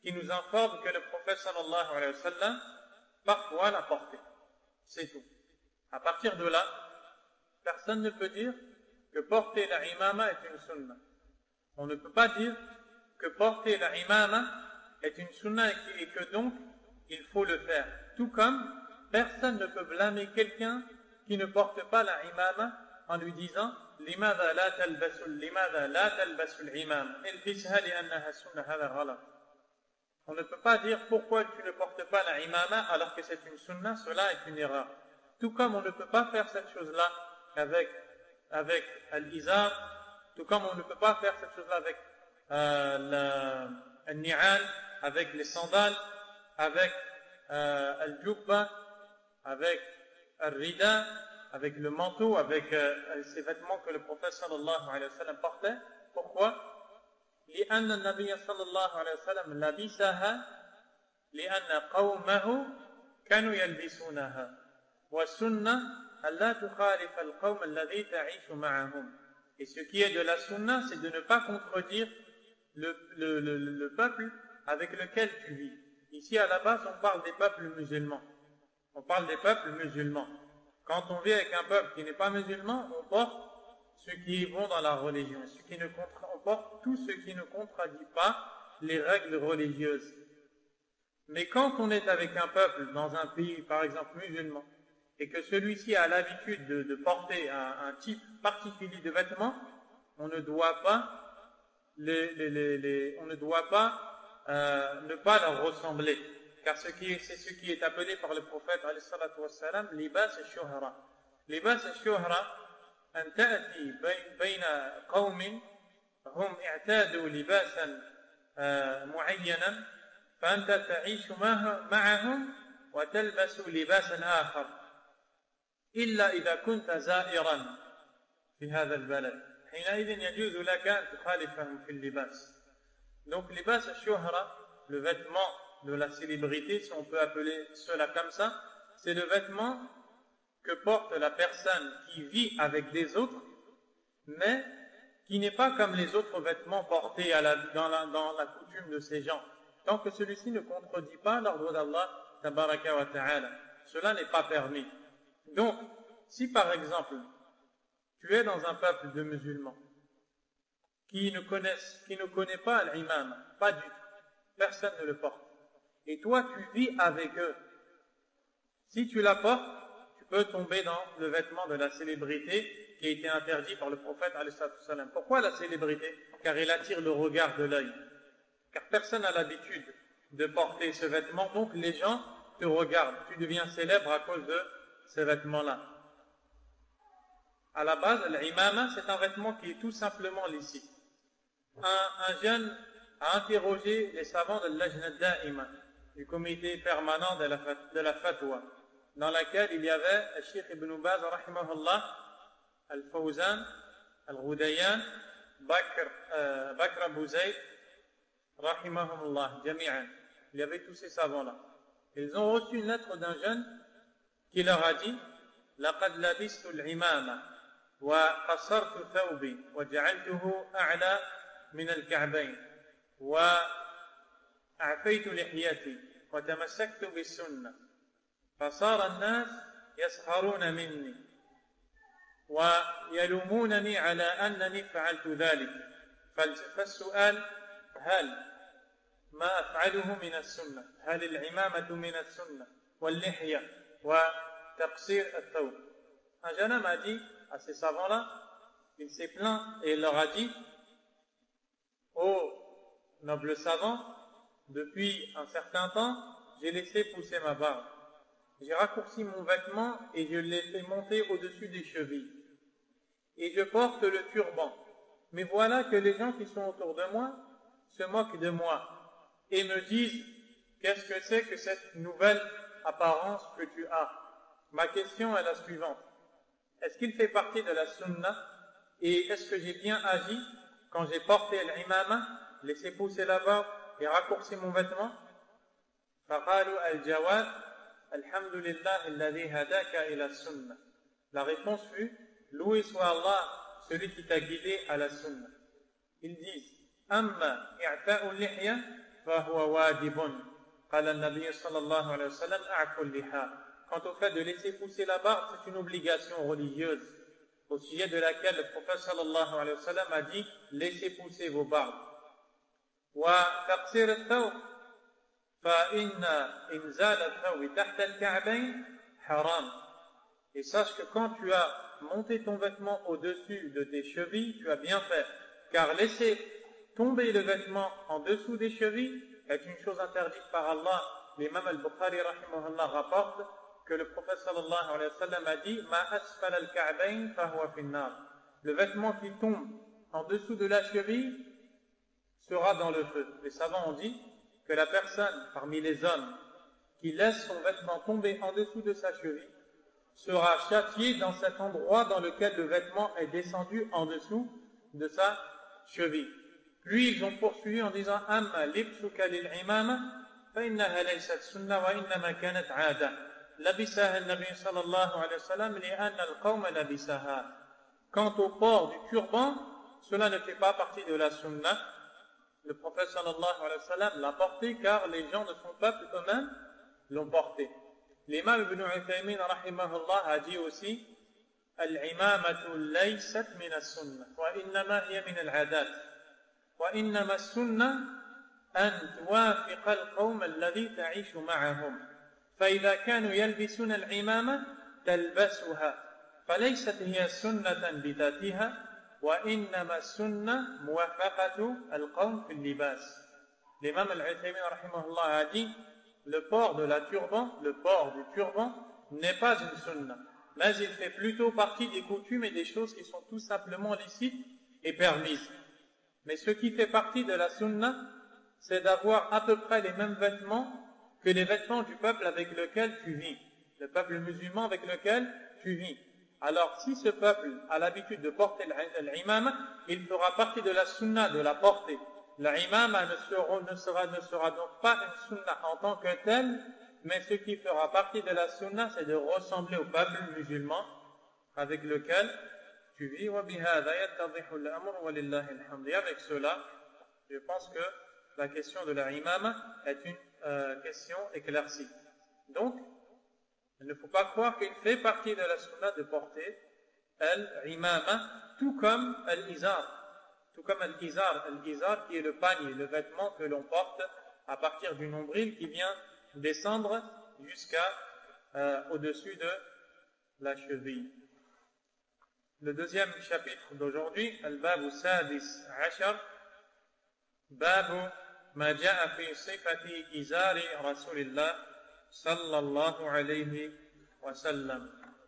qui nous informe que le prophète sallallahu alayhi wa sallam parfois l'a porté. C'est tout. À partir de là, personne ne peut dire que porter la imama est une sunna. On ne peut pas dire que porter la imama est une sunna et que donc il faut le faire. Tout comme personne ne peut blâmer quelqu'un qui ne porte pas la imama en lui disant لماذا لا تلبس لماذا لا تلبس العمامة البسها لأنها سنة هذا غلط. On ne peut pas dire pourquoi tu ne portes pas la imama alors que c'est une sunna, cela est une erreur. Tout comme on ne peut pas faire cette chose-là avec avec al-izar, tout comme on ne peut pas faire cette chose-là avec euh, al-ni'al, avec les sandales, avec euh, al-jubba, avec al-rida, avec le manteau, avec euh, ces vêtements que le prophète sallallahu alayhi wa sallam portait. Pourquoi? لأن النبي صلى الله عليه وسلم لبسها لأن قومه كانوا يلبسونها والسنة ألا تخالف القوم الذي تعيش معهم. Et ce qui est de la sunna, c'est de ne pas contredire le, le, le, le peuple avec lequel tu vis. Ici, à la base, on parle des peuples musulmans. On parle des peuples musulmans. Quand on vit avec un peuple qui n'est pas musulman, on porte ce qui est bon dans la religion. Ce qui ne contra... On porte tout ce qui ne contradit pas les règles religieuses. Mais quand on est avec un peuple dans un pays, par exemple musulman, et que celui-ci a l'habitude de, de porter un, un type particulier de vêtements, on ne doit pas, les, les, les, les, on ne doit pas euh, ne pas leur ressembler. Car ce qui est, c'est ce qui est appelé par le prophète alayhi salatu wassalam, libas al-shuhra. Libas al-shuhra, أن تأتي بين قوم هم اعتادوا لباسا معينا فأنت تعيش معهم وتلبس لباسا آخر إلا إذا كنت زائرا في هذا البلد حينئذ يجوز لك أن تخالفهم في اللباس. Donc libas al-shuhra, le vêtement de la célébrité, si on peut appeler cela comme ça, c'est le vêtement que porte la personne qui vit avec des autres, mais qui n'est pas comme les autres vêtements portés à la, dans, la, dans la coutume de ces gens, tant que celui-ci ne contredit pas l'ordre d'Allah tabaraka wa ta'ala. Cela n'est pas permis. Donc, si par exemple, tu es dans un peuple de musulmans qui ne connaissent, qui ne connaît pas l'imam, pas du tout, personne ne le porte, et toi tu vis avec eux, si tu la portes, peut tomber dans le vêtement de la célébrité qui a été interdit par le prophète alayhi salam. Pourquoi la célébrité? Car il attire le regard de l'œil. Car personne n'a l'habitude de porter ce vêtement, donc les gens te regardent. Tu deviens célèbre à cause de ce vêtement-là. À la base, l'imama, c'est un vêtement qui est tout simplement licite. Un, un jeune a interrogé les savants de l'Ajna Da'ima, du comité permanent de la, de la fatwa, dans laquelle il y avait le Cheikh Ibn Baz, rahimahullah, Al-Fawzan, Al-Ghudayyan, Bakr, euh, Bakr Abu Zayd, rahimahullah, jami'an. Il y avait tous ces savants-là. Ils ont reçu une lettre d'un jeune qui leur a dit لقد لبست العمامة وقصرت ثوبي وجعلته أعلى من الكعبين وأعفيت لحيتي وتمسكت بالسنة فصار الناس يسخرون مني ويلومونني على أنني فعلت ذلك فالسؤال هل ما أفعله من السنة هل العمامة من السنة واللحية وتقصير الثوب. Un jeune homme a dit à ces savants-là, il s'est plaint et il leur a dit ô nobles savants, depuis un certain temps j'ai laissé pousser ma barbe. J'ai raccourci mon vêtement et je l'ai fait monter au-dessus des chevilles. Et je porte le turban. Mais voilà que les gens qui sont autour de moi se moquent de moi et me disent qu'est-ce que c'est que cette nouvelle apparence que tu as? Ma question est la suivante. Est-ce qu'il fait partie de la sunna et est-ce que j'ai bien agi quand j'ai porté l'imama, laissé pousser la barbe et raccourci mon vêtement? فقالوا الجواب الحمد لله الذي هداك إلى السنة. La réponse fut loué soit Allah, celui qui t'a guidé à la sunna. Ils disent amma i'ta'u lihya فهو واجب قال النبي صلى الله عليه وسلم أعفوا اللحى. Quant au fait de laisser pousser la barbe, c'est une obligation religieuse au sujet de laquelle le prophète sallallahu alayhi wa sallam a dit laissez pousser vos barbes. وتقصير الثوب فإن إنزال الثوب تحت الكعبين حرام. Et sache que quand tu as monté ton vêtement au-dessus de tes chevilles, tu as bien fait. Car laisser tomber le vêtement en dessous des chevilles est une chose interdite par Allah. L'imam al-Bukhari rahimahullah rapporte que le prophète sallallahu alayhi wa sallam a dit Ma asfal al-ka'bayn fahuwa fin-nar. Le vêtement qui tombe en dessous de la cheville sera dans le feu. Les savants ont dit que la personne parmi les hommes qui laisse son vêtement tomber en dessous de sa cheville sera châtié dans cet endroit dans lequel le vêtement est descendu en dessous de sa cheville. Puis ils ont poursuivi en disant Amma libsuka lil imama fa innaha laysat sunna wa innama kanat 'ada labisaha an-nabi sallallahu alayhi wa sallam li anna al-qawma labisaha. Quant au port du turban, cela ne fait pas partie de la sunna. Le prophète sallallahu alayhi wa sallam l'a porté car les gens de son peuple eux-mêmes l'ont porté. L'imam Ibn Uthaymin rahimahullah a dit aussi Al-imamatu laysat min as-sunnah wa innama hiya min al-'adat wa innama as-sunnah an tuwafiqa al-qawm alladhi ta'ishu ma'ahum fa idha kanu yalbisuna al-imama talbasuha falaysat hiya sunnatan bi dhatiha wa innama as-sunnah muwafaqatu al-qawm fi al-libas. L'imam Al-Uthaymin rahimahullah a dit le port de la turban, le port du turban n'est pas une sunna, mais il fait plutôt partie des coutumes et des choses qui sont tout simplement licites et permises. Mais ce qui fait partie de la sunna, c'est d'avoir à peu près les mêmes vêtements que les vêtements du peuple avec lequel tu vis, le peuple musulman avec lequel tu vis. Alors, si ce peuple a l'habitude de porter l'imam, il fera partie de la sunna de la porter. L'imama ne sera, ne, sera, ne sera donc pas une sunna en tant que telle, mais ce qui fera partie de la sunna, c'est de ressembler au peuple musulman avec lequel tu vis. Et avec cela, je pense que la question de l'imama est une euh, question éclaircie. Donc, il ne faut pas croire qu'il fait partie de la sunna de porter l'imama, tout comme l'izar. Tout comme al-izar, al-izar qui est le panier, le vêtement que l'on porte à partir du nombril qui vient descendre jusqu'à euh, au-dessus de la cheville. Le deuxième chapitre d'aujourd'hui, al-babu sadis ashar, babu ma ja'a fi sifati izari rasulillah sallallahu alayhi wa sallam.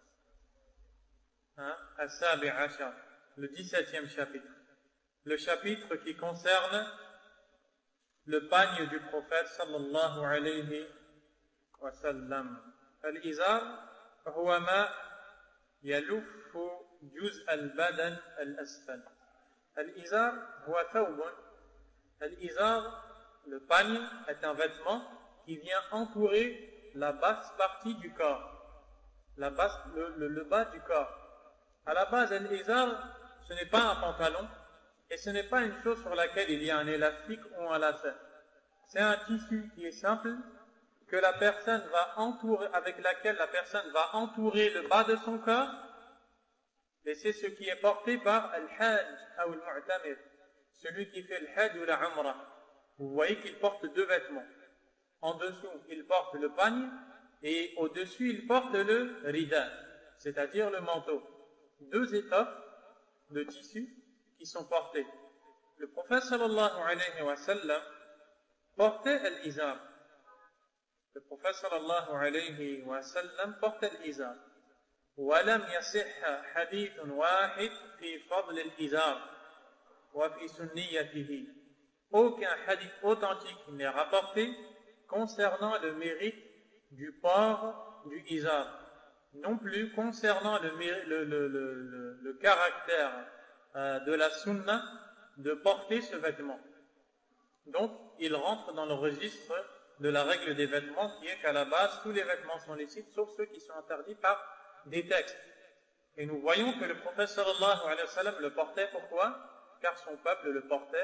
Hein? Al-sabi ashar, le dix-septième chapitre. Le chapitre qui concerne le pagne du prophète sallallahu alayhi wa sallam. Al-izar huwa ma yaluffu juz al-badan al-asfal. Al-izar huwa thawbun. Al-izar, le pagne, est un vêtement qui vient entourer la basse partie du corps. La basse, le, le, le bas du corps. À la base, al-izar, ce n'est pas un pantalon. Et ce n'est pas une chose sur laquelle il y a un élastique ou un lacet. C'est un tissu qui est simple, que la personne va entourer, avec laquelle la personne va entourer le bas de son corps. Et c'est ce qui est porté par al-hajj ou al-mu'tamir, celui qui fait le hajj ou la umrah. Vous voyez qu'il porte deux vêtements. En dessous, il porte le pagne, et au-dessus, il porte le rida, c'est-à-dire le manteau. Deux étoffes de tissu qui sont portés. Le prophète sallallahu alayhi wa sallam portait l'izar. Le prophète sallallahu alayhi wa sallam portait l'izar. ولم يصح حديث واحد في فضل الإزار وفي سنيته. Aucun hadith authentique n'est rapporté concernant le mérite du port du izar, non plus concernant le, le, le, le, le caractère de la sunna de porter ce vêtement. Donc, il rentre dans le registre de la règle des vêtements qui est qu'à la base, tous les vêtements sont licites, sauf ceux qui sont interdits par des textes. Et nous voyons que le prophète sallallahu alayhi wa sallam le portait, pourquoi? Car son peuple le portait,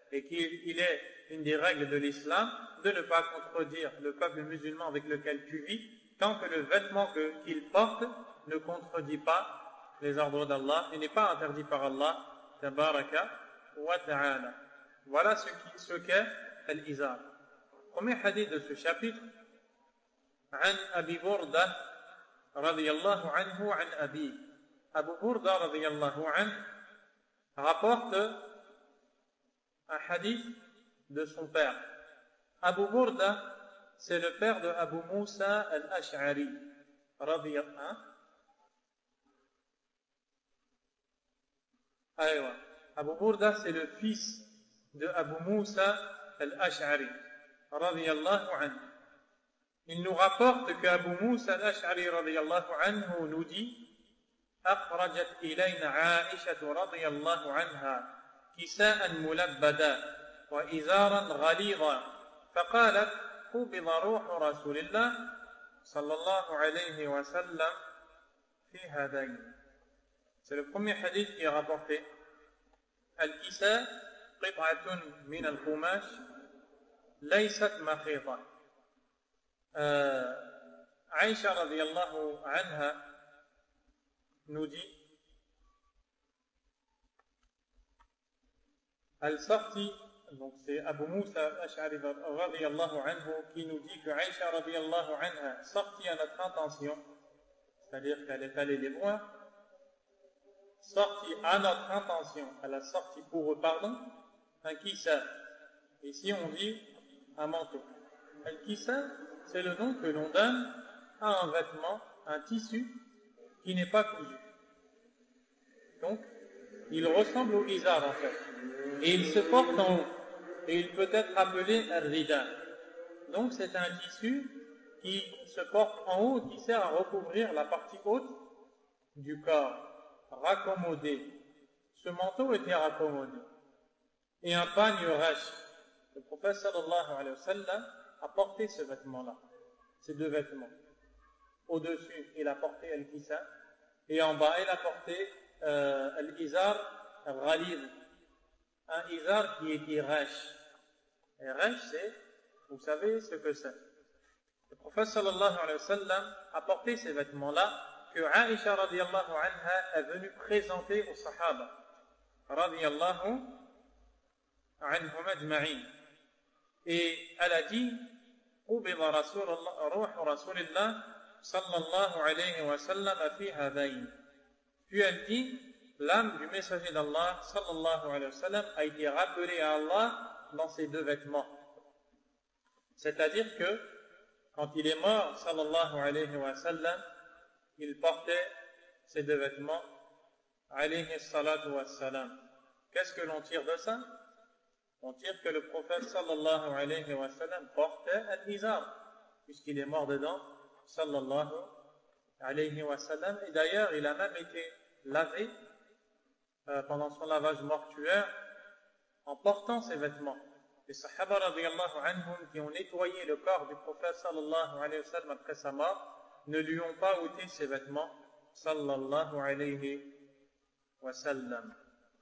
et qu'il est une des règles de l'islam de ne pas contredire le peuple musulman avec lequel tu vis tant que le vêtement que, qu'il porte ne contredit pas les ordres d'Allah et n'est pas interdit par Allah tabaraka wa ta'ala. Voilà ce, qui, ce qu'est al-izar. Premier hadith de ce chapitre, عن أبي بردة رضي الله عنه عن أبيه. Abu Burda رضي الله عنه rapporte un hadith de son père. Abu Burda, c'est le père de Abu Musa al-Ash'ari radiyallahu anhu. Aïwa. Abu Burda, c'est le fils de Abu Musa al-Ash'ari radiyallahu anhu. Il nous rapporte qu'Abu Musa al-Ash'ari radiyallahu anhu nous dit: أخرجت إلينا عائشة رضي الله عنها كساء ملبدا وإزارا غليظا فقالت قبض روح رسول الله صلى الله عليه وسلم في هذين. C'est le premier hadith qui est rapporté. Al-Kisa قطعة من القماش ليست مخيطة. Aïcha radiyallahu anha nous dit, elle sortit, donc c'est Abu Musa al-Ash'ari radiyallahu anhu qui nous dit que Aïcha radiyallahu anha sortit à notre intention, c'est-à-dire qu'elle est allée les voir, sortit à notre intention, elle a sorti pour eux, pardon, un kissa. Ici on dit un manteau. Un kissa, c'est le nom que l'on donne à un vêtement, un tissu qui n'est pas cousu. Donc, il ressemble au izar en fait. Et il se porte en haut. Et il peut être appelé ar-rida. Donc, c'est un tissu qui se porte en haut, qui sert à recouvrir la partie haute du corps, raccommodé. Ce manteau était raccommodé. Et un pagne rêche. Le prophète sallallahu alayhi wa sallam a porté ce vêtement-là, ces deux vêtements. Au-dessus, il a porté al-kisa, et en bas, il a porté euh, al-izar al-ghalid, un izar qui était rêche. Et rêche, c'est, vous savez ce que c'est. Le prophète sallallahu alayhi wa sallam a porté ces vêtements-là que Aïcha radiyallahu anha est venue présenter aux sahaba radiyallahu anhum ajma'in. Et elle a dit: قبض رسول الله روح رسول الله صلى الله عليه وسلم في هذين. Puis elle dit: l'âme du messager d'Allah sallallahu alayhi wa sallam a été rappelée à Allah dans ces deux vêtements. C'est-à-dire que quand il est mort sallallahu alayhi wa sallam, il portait ces deux vêtements alayhi salatu wa salam. Qu'est-ce que l'on tire de ça? On tire que le prophète sallallahu alayhi wa sallam portait al-izar, puisqu'il est mort dedans, sallallahu alayhi wa sallam. Et d'ailleurs, il a même été lavé euh, pendant son lavage mortuaire en portant ses vêtements. Les sahaba radiyallahu anhum qui ont nettoyé le corps du prophète sallallahu alayhi wa sallam après sa mort ne lui ont pas ôté ses vêtements, sallallahu alayhi wa sallam.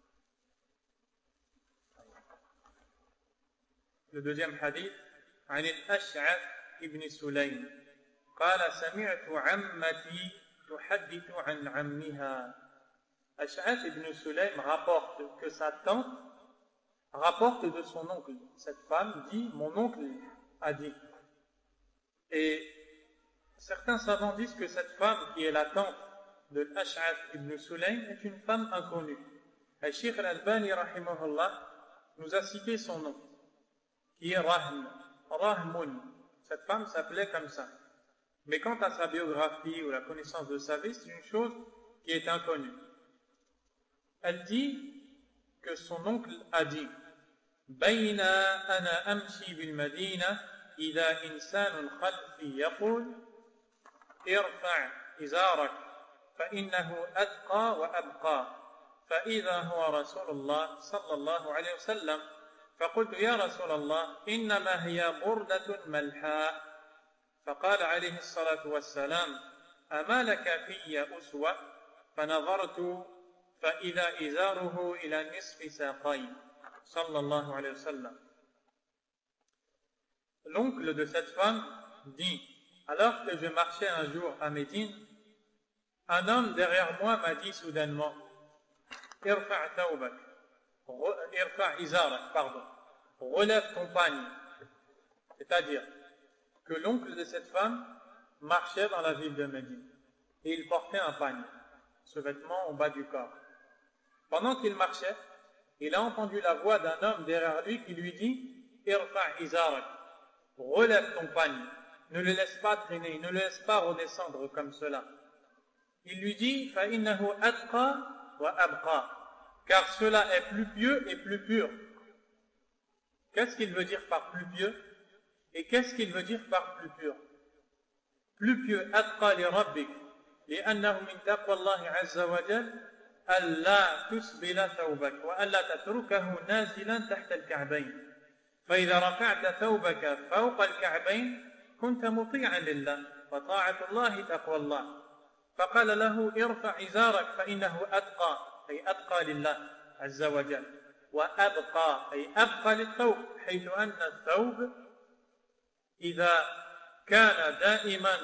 Le deuxième hadith, عن الأشعث ابن سليم قال سمعت عمتي تحدث عن عمها. Ash'ath ibn Sulaym rapporte que sa tante rapporte de son oncle. Cette femme dit: mon oncle a dit. Et certains savants disent que cette femme qui est la tante de l'Ash'ath ibn Sulaym est une femme inconnue. Et Cheikh al-Albani rahimahullah nous a cité son nom, qui est Rahm, Rahmun. Cette femme s'appelait comme ça. Mais quant à sa biographie ou la connaissance de sa vie, c'est une chose qui est inconnue. Elle dit que son oncle a dit: بين أنا أمشي بالمدينة إذا إنسان خلفي يقول ارفع إزارك فإنه أتقى وأبقى فإذا هو رسول الله صلى الله عليه وسلم فقلت يا رسول الله إنما هي بردة ملحاء فقال عليه الصلاة والسلام أما لك في أسوة فنظرت فإذا إزاره إلى نصف ساقين. sallallahu alayhi wa sallam. L'oncle de cette femme dit, alors que je marchais un jour à Médine, un homme derrière moi m'a dit soudainement, irfa' thawbak, irfa' izarak, pardon, relève ton pagne. C'est-à-dire que l'oncle de cette femme marchait dans la ville de Médine et il portait un pagne, ce vêtement au bas du corps. Pendant qu'il marchait, il a entendu la voix d'un homme derrière lui qui lui dit, irfa' izarak, relève ton pagne, ne le laisse pas traîner, ne le laisse pas redescendre comme cela. Il lui dit, فَإِنَّهُ أَتْقَى وَأَبْقَى, car cela est plus pieux et plus pur. Qu'est-ce qu'il veut dire par plus pieux? Et qu'est-ce qu'il veut dire par plus pur? Plus pieux, أَتْقَى لِرَبِّكَ لأنه من تقوى الله عز وجل ألا تسبل ثوبك وألا تتركه نازلا تحت الكعبين فإذا رفعت ثوبك فوق الكعبين كنت مطيعا لله وطاعة الله تقوى الله فقال له ارفع إزارك فإنه أتقى أي أتقى لله عز وجل وأبقى أي أبقى للثوب حيث أن الثوب إذا كان دائما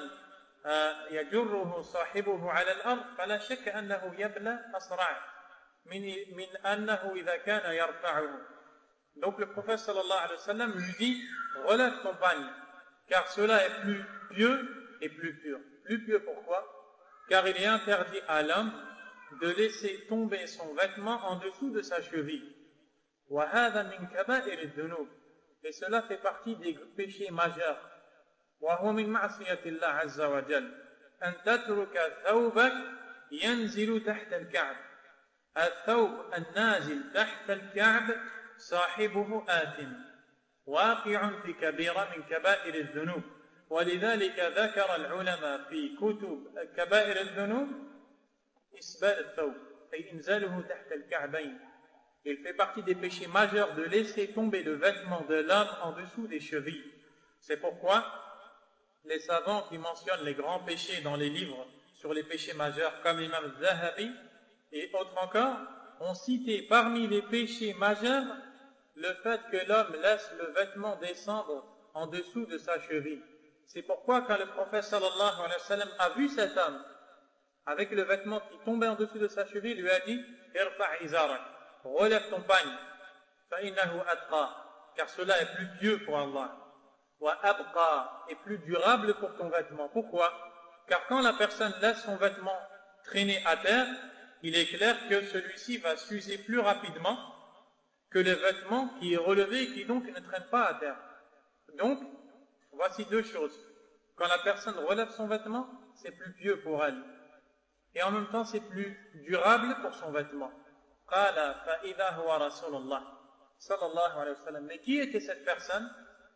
يجره صاحبه على الأرض فلا شك أنه يبلى أسرع من, من أنه إذا كان يرفعه. Donc le prophète sallallahu alayhi wa sallam lui dit, relève ton pagne, car cela est plus pieux et plus pur. Plus pieux pourquoi? Car il est interdit à l'homme de laisser tomber son vêtement en dessous de sa cheville. وَهَذَا مِنْ كَبَائِرِ الذُّنُوبِ, et cela fait partie des péchés majeurs. وَهُوَ مِنْ مَعْصِيَةِ اللَّهِ عَزَّ وَجَلَّ أَنْ تَتْرُكَ ثَوْبَكَ يَنْزِلُ تَحْتَ الْكَعْبِ. الثوب النازل تحت الكعب صاحبه آثم واقع في كبيرة من كبائر الذنوب ولذلك ذكر العلماء في كتب كبائر الذنوب إسبال الثوب أي إنزاله تحت الكعبين. Il fait partie des péchés majeurs de laisser tomber le vêtement de l'homme en dessous des chevilles. C'est pourquoi les savants qui mentionnent les grands péchés dans les livres sur les péchés majeurs comme l'imam Zahabi et autres encore ont cité parmi les péchés majeurs le fait que l'homme laisse le vêtement descendre en dessous de sa cheville. C'est pourquoi quand le prophète sallallahu alayhi wa sallam a vu cet homme avec le vêtement qui tombait en dessous de sa cheville, il lui a dit irfa' izarak, relève ton pagne, fa'innahu atqa, car cela est plus pieux pour Allah, wa abqa, est plus durable pour ton vêtement. Pourquoi? Car quand la personne laisse son vêtement traîner à terre, il est clair que celui-ci va s'user plus rapidement que le vêtement qui est relevé et qui donc ne traîne pas à terre. Donc, voici deux choses. Quand la personne relève son vêtement, c'est plus pieux pour elle. Et en même temps, c'est plus durable pour son vêtement. Qala fa idha huwa Rasulullah sallallahu alayhi wa sallam. Mais qui était cette personne?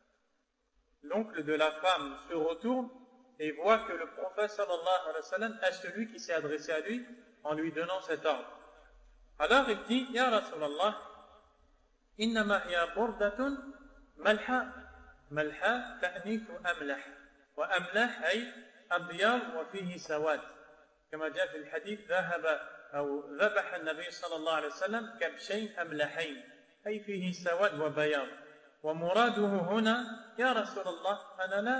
L'oncle de la femme se retourne et voit que le prophète sallallahu alayhi wa sallam est celui qui s'est adressé à lui en lui donnant cet ordre. Alors il dit, Ya Rasulallah, innama hiya burdatun malha. Malha ta'nithu amlah. Wa amlah ay abyad wa fihi sawad. كما جاء في الحديث ذهب أو ذبح النبي صلى الله عليه وسلم كبشين أملحين أي فيه سواد وبياض. ومراده هنا يا رسول الله أنا لا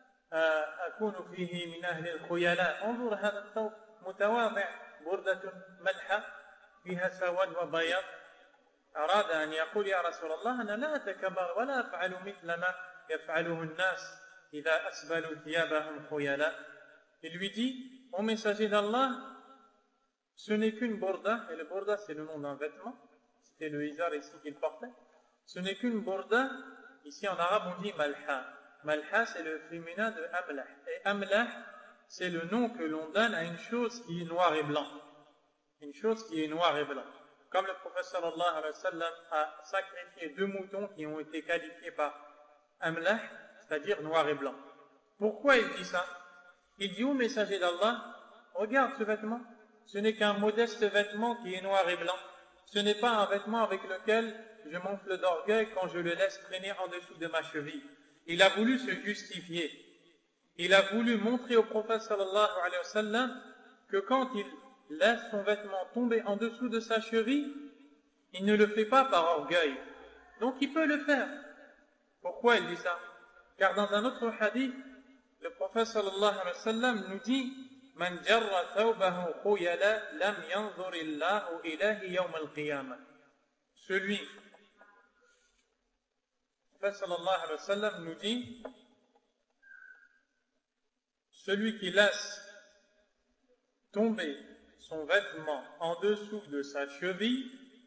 أكون فيه من أهل الخيلاء انظر هذا الثوب متواضع بردة ملحة فيها سواد وبياض. أراد أن يقول يا رسول الله أنا لا أتكبر ولا أفعل مثل ما يفعله الناس إذا أسبلوا ثيابهم خيلاء. Il lui dit, ô messager d'Allah, ce n'est qu'une burda, et le burda c'est le nom d'un vêtement, c'était le izar ici qu'il portait, ce n'est qu'une burda, ici en arabe on dit malha. Malha c'est le féminin de amlah, et amlah c'est le nom que l'on donne à une chose qui est noir et blanc. Une chose qui est noir et blanc. Comme le prophète sallallahu alayhi wa sallam a sacrifié deux moutons qui ont été qualifiés par amlah, c'est-à-dire noir et blanc. Pourquoi il dit ça? Il dit au messager d'Allah, regarde ce vêtement, ce n'est qu'un modeste vêtement qui est noir et blanc. Ce n'est pas un vêtement avec lequel je m'enfle d'orgueil quand je le laisse traîner en dessous de ma cheville. Il a voulu se justifier. Il a voulu montrer au prophète sallallahu alayhi wa sallam que quand il laisse son vêtement tomber en dessous de sa cheville, il ne le fait pas par orgueil, Donc il peut le faire. Pourquoi il dit ça? Car dans un autre hadith, le prophète sallallahu alayhi wa sallam nous dit Man jarra thawbahu khuyala lam yanzur illahu ilahi yawm al-qiyamah. Celui, le prophète sallallahu alayhi wa sallam nous dit celui qui laisse tomber son vêtement en dessous de sa cheville,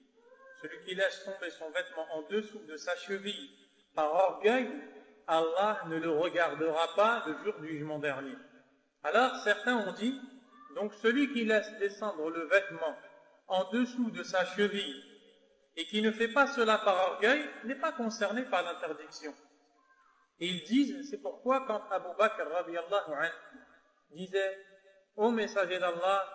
celui qui laisse tomber son vêtement en dessous de sa cheville par orgueil, Allah ne le regardera pas le jour du jugement dernier. Alors certains ont dit, donc celui qui laisse descendre le vêtement en dessous de sa cheville et qui ne fait pas cela par orgueil n'est pas concerné par l'interdiction. Et ils disent, c'est pourquoi quand Abu Bakr radiyallahu anhu disait, ô messager d'Allah,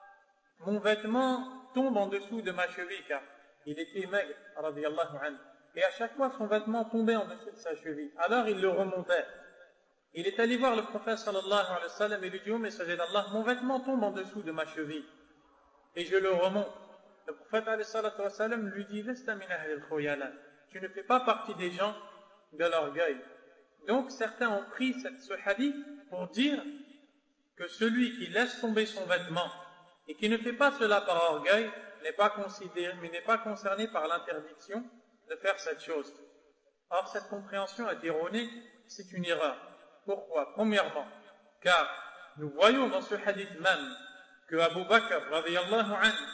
mon vêtement tombe en dessous de ma cheville, car il était maigre, radiyallahu anhu. Et à chaque fois, son vêtement tombait en dessous de sa cheville. Alors, il le remontait. Il est allé voir le prophète sallallahu alayhi wa sallam et lui dit, ô messager d'Allah, mon vêtement tombe en dessous de ma cheville. Et je le remonte. Le prophète alayhi wa sallam lui dit, Lesta min ahli al-khuyala. Tu ne fais pas partie des gens de l'orgueil. Donc, certains ont pris cette, ce hadith pour dire que celui qui laisse tomber son vêtement et qui ne fait pas cela par orgueil n'est pas considéré, mais n'est pas concerné par l'interdiction de faire cette chose. Or, cette compréhension est erronée, c'est une erreur. Pourquoi? Premièrement, car nous voyons dans ce hadith même que Abu Bakr, radiyallahu anhu,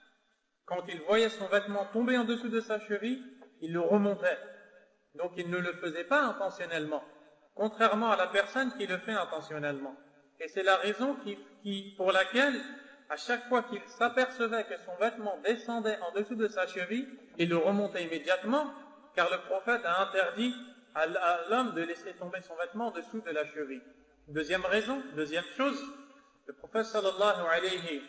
quand il voyait son vêtement tomber en dessous de sa cheville, il le remontait. Donc, il ne le faisait pas intentionnellement, contrairement à la personne qui le fait intentionnellement. Et c'est la raison qui, qui, pour laquelle, à chaque fois qu'il s'apercevait que son vêtement descendait en dessous de sa cheville, il le remontait immédiatement, car le prophète a interdit à l'homme de laisser tomber son vêtement en dessous de la cheville. Deuxième raison, deuxième chose, le prophète sallallahu alayhi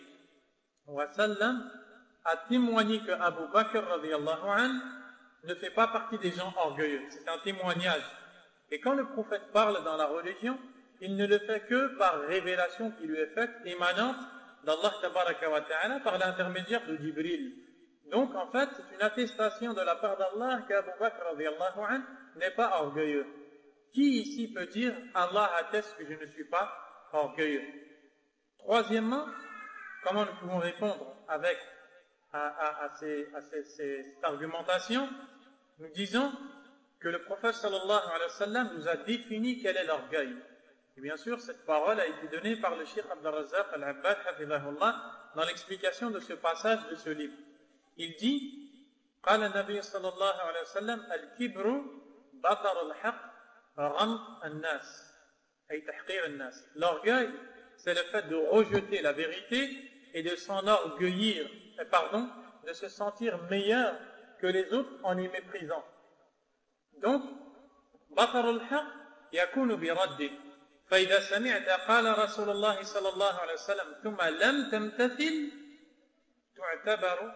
wa sallam a témoigné que Abu Bakr radiyallahu anhu ne fait pas partie des gens orgueilleux. C'est un témoignage. Et quand le prophète parle dans la religion, il ne le fait que par révélation qui lui est faite, émanante d'Allah tabaraka wa ta'ala par l'intermédiaire de Jibril. Donc en fait, c'est une attestation de la part d'Allah qu'Abu Bakr radiyallahu anhu n'est pas orgueilleux. Qui ici peut dire Allah atteste que je ne suis pas orgueilleux? Troisièmement, comment nous pouvons répondre avec à, à, à, ces, à ces, ces, cette argumentation? Nous disons que le prophète sallallahu alayhi wa sallam nous a défini quel est l'orgueil. Et bien sûr, cette parole a été donnée par le Cheikh Abd al-Razzaq al-Abbad hafidhahullah dans l'explication de ce passage de ce livre. Il dit قال النبي صلى الله عليه وسلم الكبر بطر الحق غمط الناس أي تحقير الناس. L'orgueil, c'est le fait de rejeter la vérité et de s'enorgueillir, pardon, de se sentir meilleur que les autres en y méprisant. Donc, بطر الحق يكون برد. فإذا سمعت قال رسول الله صلى الله عليه وسلم ثم لم تمتثل تعتبر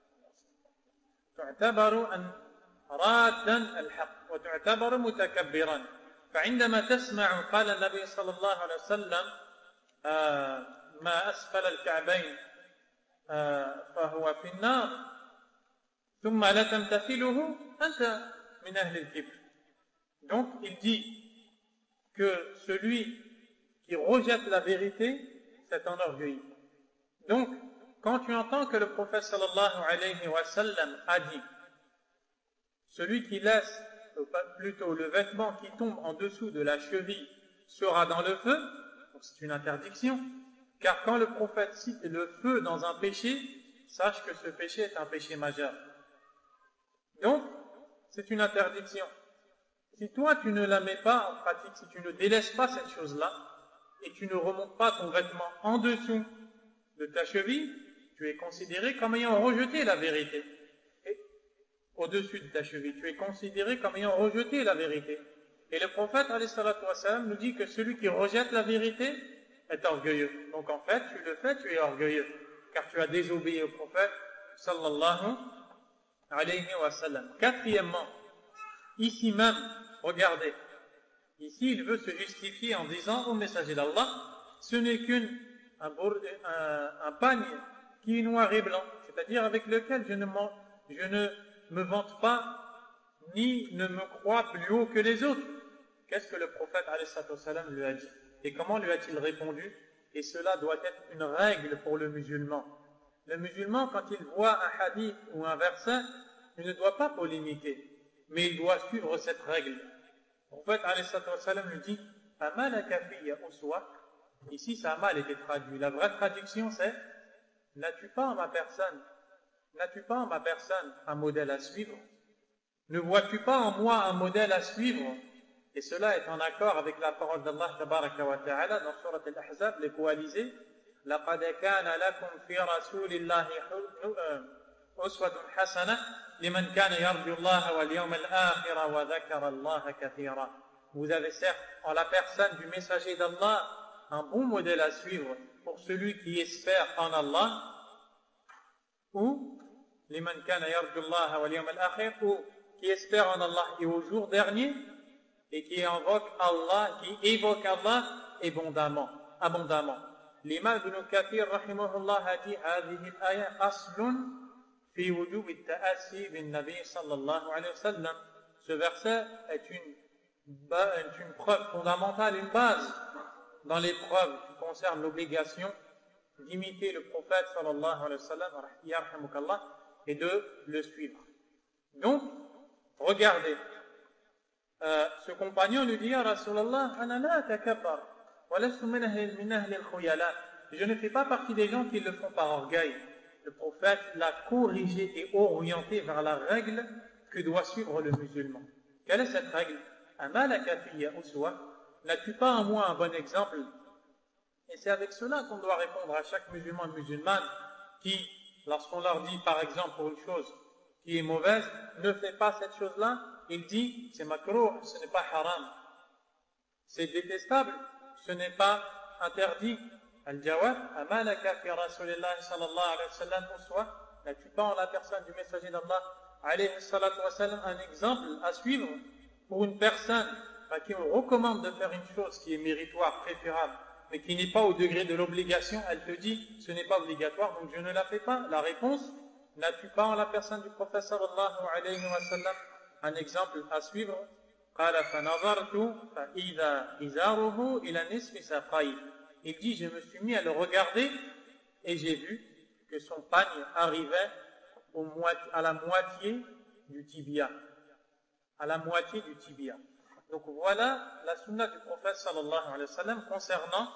تعتبر أن رادا الحق وتعتبر متكبرا. فعندما تسمع قال النبي صلى الله عليه وسلم آه ما أسفل الكعبين آه فهو في النار ثم لا تمتثله أنت من أهل الكبر. Donc il dit que celui qui rejette la vérité, c'est un orgueil. Donc, quand tu entends que le prophète sallallahu alayhi wa sallam a dit, celui qui laisse, ou plutôt le vêtement qui tombe en dessous de la cheville sera dans le feu, donc c'est une interdiction, car quand le prophète cite le feu dans un péché, sache que ce péché est un péché majeur. Donc, c'est une interdiction. Si toi tu ne la mets pas en pratique, si tu ne délaisses pas cette chose-là, et tu ne remontes pas ton vêtement en dessous de ta cheville, tu es considéré comme ayant rejeté la vérité. Et au-dessus de ta cheville, tu es considéré comme ayant rejeté la vérité. Et le prophète, alayhi salatu wa salam, nous dit que celui qui rejette la vérité est orgueilleux. Donc en fait, tu le fais, tu es orgueilleux, car tu as désobéi au prophète, sallallahu alayhi wa sallam. Quatrièmement, ici même, regardez, ici il veut se justifier en disant au messager d'Allah, ce n'est qu'un un, un, un pagne qui est noir et blanc, c'est-à-dire avec lequel je ne, je ne me vante pas ni ne me crois plus haut que les autres. Qu'est-ce que le prophète alayhi salam lui a dit? Et comment lui a-t-il répondu? Et cela doit être une règle pour le musulman. Le musulman, quand il voit un hadith ou un verset, il ne doit pas polémiquer, mais il doit suivre cette règle. Le prophète alayhi salam lui dit Amalaka fiyya uswa. Ici, ça a mal été traduit. La vraie traduction, c'est n'as-tu pas en ma personne, n'as-tu pas en ma personne un modèle à suivre? Ne vois-tu pas en moi un modèle à suivre? Et cela est en accord avec la parole d'Allah tabaraka wa ta'ala dans Surat Al-Ahzab, les coalisés. لَقَدْ كَانَ لَكُمْ فِي رَسُولِ اللَّهِ أُسْوَةٌ حَسَنَةٌ لِمَنْ كَانَ يَرْجُو اللَّهَ وَالْيَوْمَ الْآخِرَ وَذَكَرَ اللَّهَ كَثِيرًا. Vous avez certes en la personne du messager d'Allah un bon modèle à suivre pour celui qui espère en Allah, ou لِمَنْ كَانَ يَرْجُو اللَّهَ وَالْيَوْمَ الْآخِرَ, ou qui espère en Allah et au jour dernier, et qui invoque Allah, qui évoque Allah abondamment, abondamment. L'imam Ibn Kathir rahimahullah a dit هذه الآية أصل في وجوب التأسي بالنبي صلى الله عليه وسلم. Ce verset est une, est une preuve fondamentale, une base dans les preuves qui concernent l'obligation d'imiter le prophète sallallahu alayhi wa sallam yarhamukallah, et de le suivre. Donc, regardez, euh, ce compagnon lui dit Ya Rasulallah, ana la takabbar wa lastu min ahli al-khuyala. Je ne fais pas partie des gens qui le font par orgueil. Le prophète l'a corrigé et orienté vers la règle que doit suivre le musulman. Quelle est cette règle? Amalaka fiyya uswa. N'as-tu pas en moi un bon exemple? Et c'est avec cela qu'on doit répondre à chaque musulman et musulmane qui, lorsqu'on leur dit par exemple pour une chose qui est mauvaise, ne fais pas cette chose-là, il dit c'est makrouh, ce n'est pas haram, c'est détestable, ce n'est pas interdit. Al-Jawab, amalaka fi rasulillahi sallallahu alayhi wa sallam uswa. N'as-tu pas en la personne du messager d'Allah alayhi salatu wa sallam un exemple à suivre pour une personne à qui on recommande de faire une chose qui est méritoire, préférable, mais qui n'est pas au degré de l'obligation? Elle te dit ce n'est pas obligatoire, donc je ne la fais pas. La réponse, n'as-tu pas en la personne du prophète sallallahu alayhi wa sallam un exemple à suivre? قال فنظرت فإذا إزاره إلى نصف ساقيه. Il dit je me suis mis à le regarder et j'ai vu que son pagne arrivait au moitié, à la moitié du tibia, à la moitié du tibia. Donc voilà la sunna du prophète sallallahu alayhi wa sallam concernant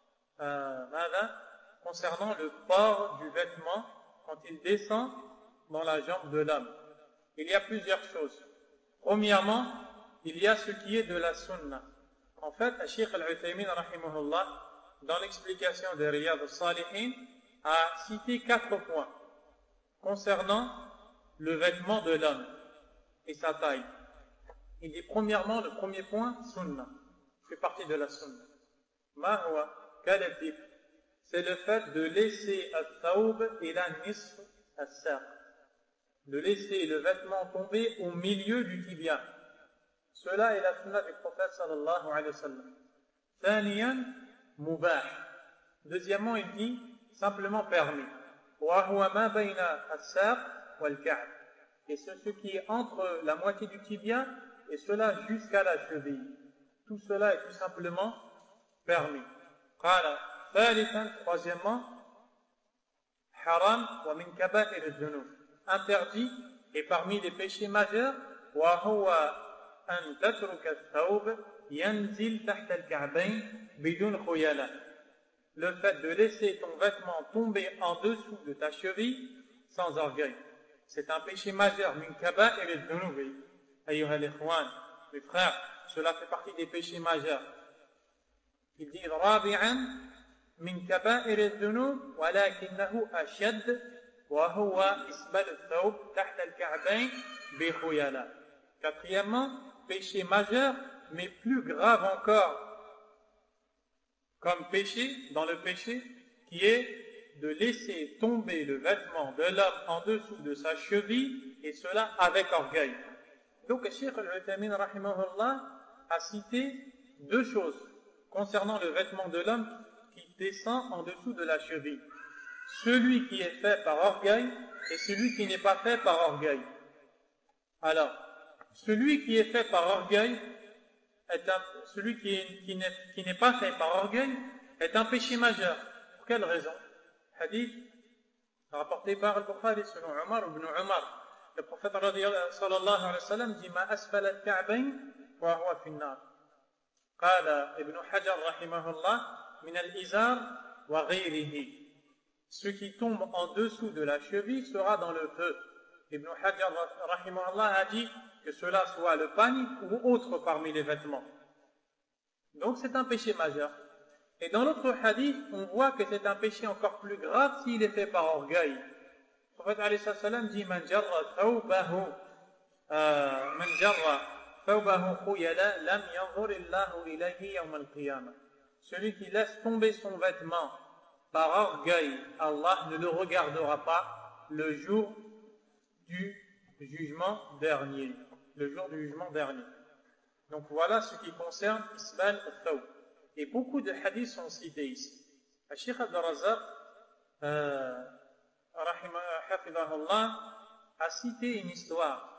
euh, concernant le port du vêtement quand il descend dans la jambe de l'homme. Il y a plusieurs choses. Premièrement, il y a ce qui est de la sunna. En fait, Cheikh Al-Uthaymin rahimahullah, dans l'explication des Riyad al-Salihin, a cité quatre points concernant le vêtement de l'homme et sa taille. Il dit premièrement, le premier point, sunna, fait partie de la sunna. Ma huwa, quel est-il? C'est le fait de laisser al-thawb ila nisf al-saq, de laisser le vêtement tomber au milieu du tibia. Cela est la sunna du prophète sallallahu alayhi wa sallam. Thaniyan, mubah. Deuxièmement, il dit simplement permis. Wa huwa ma bayna al-saq wal-ka'b. Et c'est ce qui est entre la moitié du tibia et cela jusqu'à la cheville. Tout cela est tout simplement permis. Qala thalithan, troisièmement, haram wa min kaba'ir al-dhunub. Interdit et parmi les péchés majeurs, wa huwa an tatruka al-thawb yanzil tahta al-ka'bayn bidun khuyala. Le fait de laisser ton vêtement tomber en dessous de ta cheville sans orgueil. C'est un péché majeur, min kaba'ir al-dhunub. Ayyuha al-ikhwan, mes frères, cela fait partie des péchés majeurs. Il dit rabi'an min kaba'ir al-dhunub walakinahu ashad wa huwa isbal al-thawb tahta al-ka'bayn bi khuyala. Quatrièmement, péché majeur, mais plus grave encore comme péché, dans le péché, qui est de laisser tomber le vêtement de l'homme en dessous de sa cheville, et cela avec orgueil. Donc, le Cheikh Al-Uthaymin rahimahullah a cité deux choses concernant le vêtement de l'homme qui descend en dessous de la cheville. Celui qui est fait par orgueil et celui qui n'est pas fait par orgueil. Alors, celui qui est fait par orgueil, est un, celui qui, est, qui, n'est, qui n'est pas fait par orgueil, est un péché majeur. Pour quelle raison? Hadith rapporté par Al-Bukhari selon Omar ibn Omar. Le prophète sallallahu alayhi wa sallam dit Ma asfal al-ka'bayn wa huwa fi an-nar. Qala Ibn Hajar rahimahullah min al-izar wa ghayrihi. Ce qui tombe en dessous de la cheville sera dans le feu. Ibn Hajar rahimahullah a dit que cela soit le pagne ou autre parmi les vêtements. Donc c'est un péché majeur. Et dans l'autre hadith, on voit que c'est un péché encore plus grave s'il est fait par orgueil. Le prophète alayhi salam dit Man jarra thawbahu Man jarra thawbahu khuyala lam yanzur illahu ilayhi yawm al-qiyamah. Celui qui laisse tomber son vêtement par orgueil, Allah ne le regardera pas le jour du jugement dernier. Le jour du jugement dernier. Donc voilà ce qui concerne Isbal al-Thawb. Et beaucoup de hadiths sont cités ici. Al-Sheikh Abdul Razzaq, euh, hafidhahullah, a cité une histoire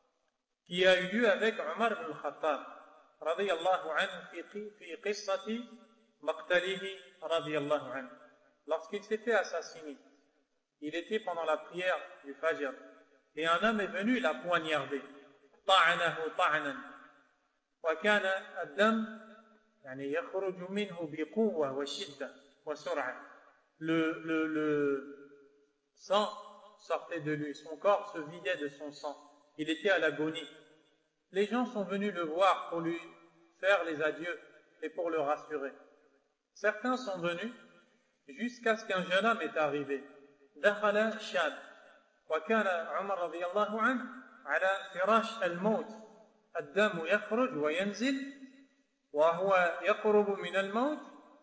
qui a eu lieu avec Omar ibn al-Khattab, radiyallahu anhu, fi qissati maqtalihi, radiyallahu anhu. Lorsqu'il s'est fait assassiner, il était pendant la prière du Fajr, et un homme est venu la poignarder. Ta'anahu ta'anan. Wa kana ad-dam يعني يخرج منه بقوة وشدة وسرعة. Le, le, le sang sortait de lui, son corps se vidait de son sang. Il était à l'agonie. Les gens sont venus le voir pour lui faire les adieux et pour le rassurer. Certains sont venus jusqu'à ce qu'un jeune homme est arrivé. دخل شاب وكان عمر رضي الله عنه على فراش الموت الدم يخرج وينزل وهو يقرب من الموت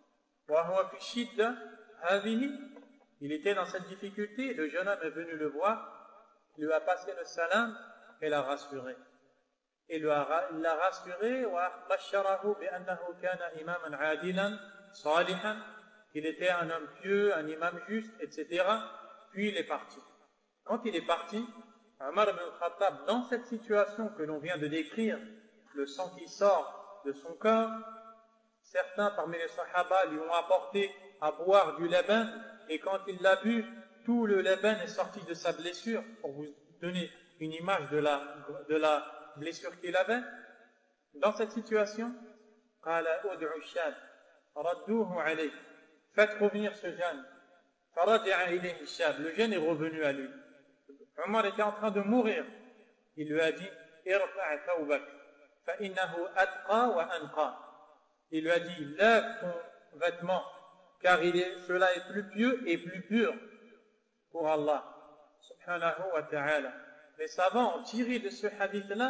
وهو في الشدة هذه. Il était dans cette difficulté, le jeune homme est venu le voir, il lui a passé le salam et l'a rassuré. Il l'a rassuré وبشره بأنه كان إماما عادلا صالحا, qu'il était un homme pieux, un imam juste, et cetera. Puis il est parti. Quand il est parti, Omar ibn al-Khattab, dans cette situation que l'on vient de décrire, le sang qui sort de son corps, certains parmi les sahaba lui ont apporté à boire du laban, et quand il l'a bu, tout le laban est sorti de sa blessure, pour vous donner une image de la, de la blessure qu'il avait. Dans cette situation, qala ud'u shab radduhu alayh, faites revenir ce jeune. Faraja'a ilayhi shab, le jeune est revenu à lui. Omar était en train de mourir. Il lui a dit irfa' thawbak fa innahu atqa wa anqa. Il lui a dit lève ton vêtement car il est, cela est plus pieux et plus pur pour Allah subhanahu wa ta'ala. Les savants ont tiré de ce hadith-là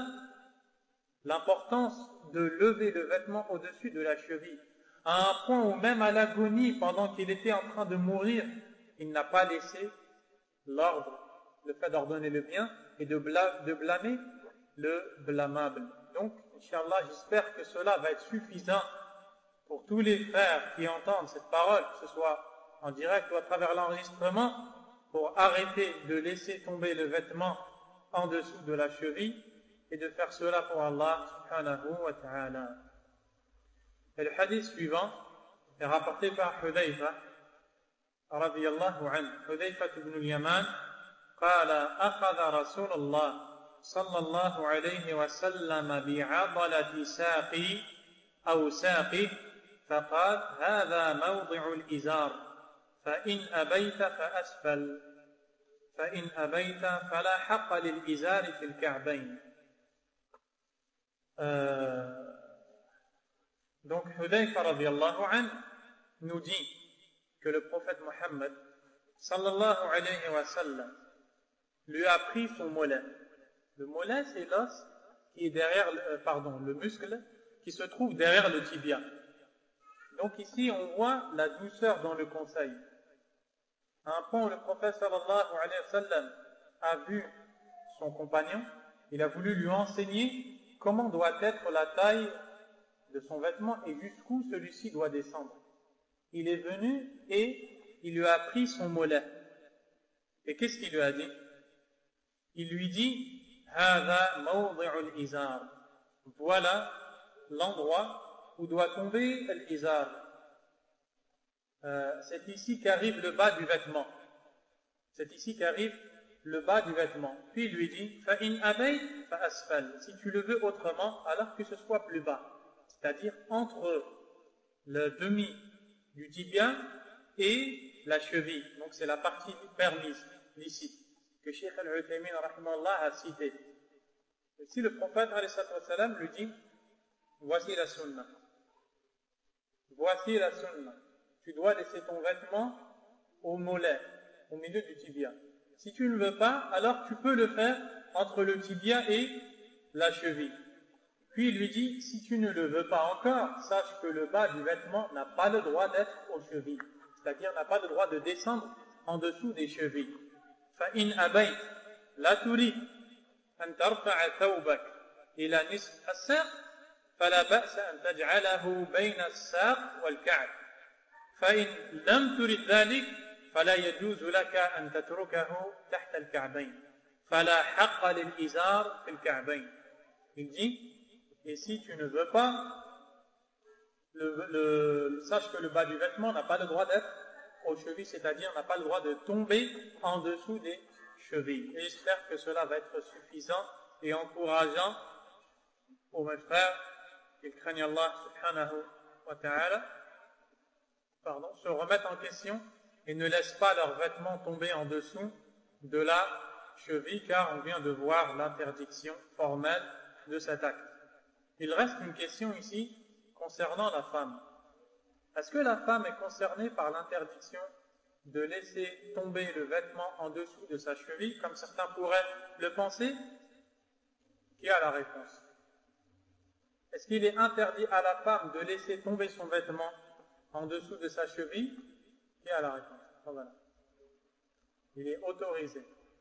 l'importance de lever le vêtement au-dessus de la cheville, à un point où même à l'agonie, pendant qu'il était en train de mourir, il n'a pas laissé l'ordre, le fait d'ordonner le bien et de, bla- de blâmer le blâmable. Donc, Inch'Allah, j'espère que cela va être suffisant pour tous les frères qui entendent cette parole, que ce soit en direct ou à travers l'enregistrement, pour arrêter de laisser tomber le vêtement en dessous de la cheville et de faire cela pour Allah subhanahu wa ta'ala. Et le hadith suivant est rapporté par Hudayfa radiyallahu anhu. Hudayfa ibn al-Yaman قال أخذ رسول الله صلى الله عليه وسلم بعضلة ساقي أو ساقه فقال هذا موضع الإزار فإن أبيت فأسفل فإن أبيت فلا حق للإزار في الكعبين. Euh, donc Hudayfa radiyallahu anhu nous dit que le prophète Mohammed sallallahu alayhi wa sallam lui a pris son mollet. Le mollet, c'est l'os qui est derrière, euh, pardon, le muscle qui se trouve derrière le tibia. Donc ici, on voit la douceur dans le conseil. À un point où le prophète sallallahu alayhi wa sallam a vu son compagnon, il a voulu lui enseigner comment doit être la taille de son vêtement et jusqu'où celui-ci doit descendre. Il est venu et il lui a pris son mollet. Et qu'est-ce qu'il lui a dit? Il lui dit هذا موضع الإزار. Voilà l'endroit où doit tomber l'izar. Euh, c'est ici qu'arrive le bas du vêtement. C'est ici qu'arrive le bas du vêtement. Puis il lui dit فَإِنْ أَبَيْتْ فَأَسْفَلْ. Si tu le veux autrement, alors que ce soit plus bas. C'est-à-dire entre le demi du tibia et la cheville. Donc c'est la partie permise, licite, que Cheikh Al-Uthaymin rahimahullah a cité. Ici le prophète alayhi salam lui dit voici la sunna. Voici la sunna. Tu dois laisser ton vêtement au mollet, au milieu du tibia. Si tu ne veux pas, alors tu peux le faire entre le tibia et la cheville. Puis il lui dit, si tu ne le veux pas encore, sache que le bas du vêtement n'a pas le droit d'être aux chevilles. C'est-à-dire n'a pas le droit de descendre en dessous des chevilles. فَإِنْ أَبَيْتْ لَا تُرِيدْ أَنْ تَرْفَعَ ثَوْبَكَ إِلَى نِصْفِ السَّاقِ فَلَا بَأْسَ أَنْ تَجْعَلَهُ بَيْنَ السَّاقِ وَالْكَعْبِ فَإِنْ لَمْ تُرِدْ ذَلِكَ فَلَا يَجُوزُ لَكَ أَنْ تَتْرُكَهُ تَحْتَ الْكَعْبَيْنِ فَلَا حَقَّ لِلْإِزَارِ فِي الْكَعْبَيْنِ. Il dit, et si tu ne veux pas, le, le, sache que le bas du vêtement n'a pas le droit d'être aux chevilles, c'est-à-dire n'a pas le droit de tomber en dessous des chevilles. Et j'espère que cela va être suffisant et encourageant pour mes frères qu'ils craignent Allah subhanahu wa ta'ala, pardon, se remettent en question et ne laissent pas leurs vêtements tomber en dessous de la cheville, car on vient de voir l'interdiction formelle de cet acte. Il reste une question ici concernant la femme. Est-ce que la femme est concernée par l'interdiction de laisser tomber le vêtement en dessous de sa cheville, comme certains pourraient le penser? Qui a la réponse? Est-ce qu'il est interdit à la femme de laisser tomber son vêtement en dessous de sa cheville? Qui a la réponse? Oh, voilà. Il est autorisé.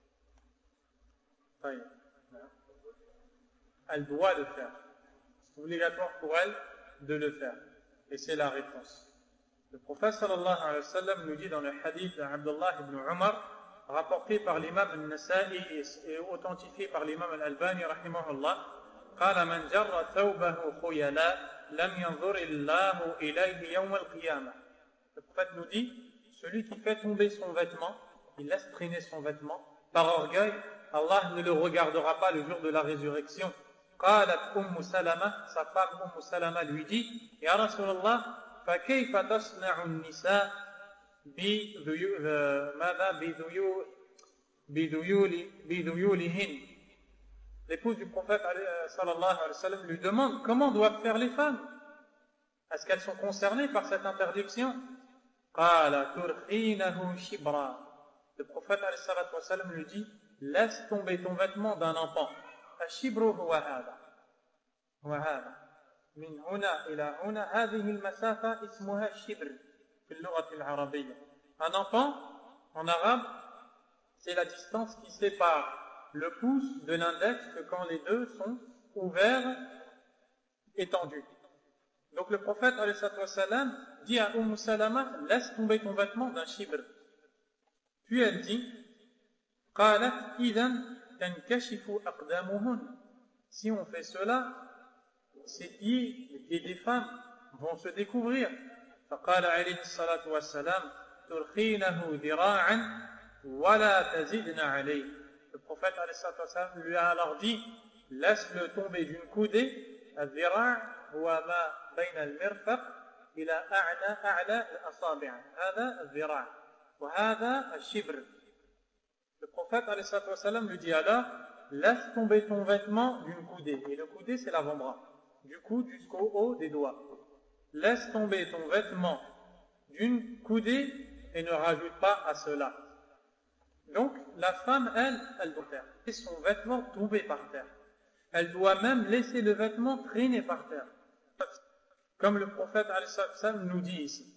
Elle doit le faire. C'est obligatoire pour elle de le faire. Et c'est la réponse. Le prophète sallallahu alayhi wa sallam nous dit dans le hadith d'Abdullah ibn Umar, rapporté par l'imam al-Nasa'i et authentifié par l'imam al-Albani rahimahullah, قال من جر ثوبه خيلا لم ينظر الله إليه يوم القيامة. Le prophète nous dit, celui qui fait tomber son vêtement, il laisse traîner son vêtement par orgueil, Allah ne le regardera pas le jour de la résurrection. قالت أم سلمة, sa femme Umm Salama lui dit, يا رسول الله فكيف تصنع النساء ماذا بذيول بذيولهن. L'épouse du prophète sallallahu alayhi wa sallam lui demande comment doivent faire les femmes. Est-ce qu'elles sont concernées par cette interdiction? قال ترخينه شبرا. Le prophète sallallahu alayhi wa sallam lui dit, laisse tomber ton vêtement d'un enfant. الشبر هو هذا وهذا من هنا إلى هنا هذه المسافة اسمها الشبر في اللغة العربية. Un enfant en arabe, c'est la distance qui sépare le pouce de l'index que quand les deux sont ouverts, étendus. Donc le prophète alayhi wa sallam dit à Umm Salama, laisse tomber ton vêtement d'un shibr. Puis elle dit, قالت إذا تنكشف أقدامهن. Si on fait cela, ses pieds, les pieds des femmes, vont se découvrir. فقال عليه الصلاة والسلام ترخينه ذراعا ولا تزدن عليه. Le prophète alayhi wa sallam lui a alors dit, laisse-le tomber d'une coudée. الذراع هو ما بين المرفق إلى أعلى أعلى الأصابع. هذا الذراع وهذا الشبر. Le prophète alayhi wa sallam lui dit alors, laisse tomber ton vêtement d'une coudée. Et le coudé, c'est l'avant-bras. Du coude jusqu'au haut des doigts. Laisse tomber ton vêtement d'une coudée et ne rajoute pas à cela. Donc, la femme, elle, elle doit laisser son vêtement tomber par terre. Elle doit même laisser le vêtement traîner par terre. Comme le prophète alayhi wa sallam nous dit ici.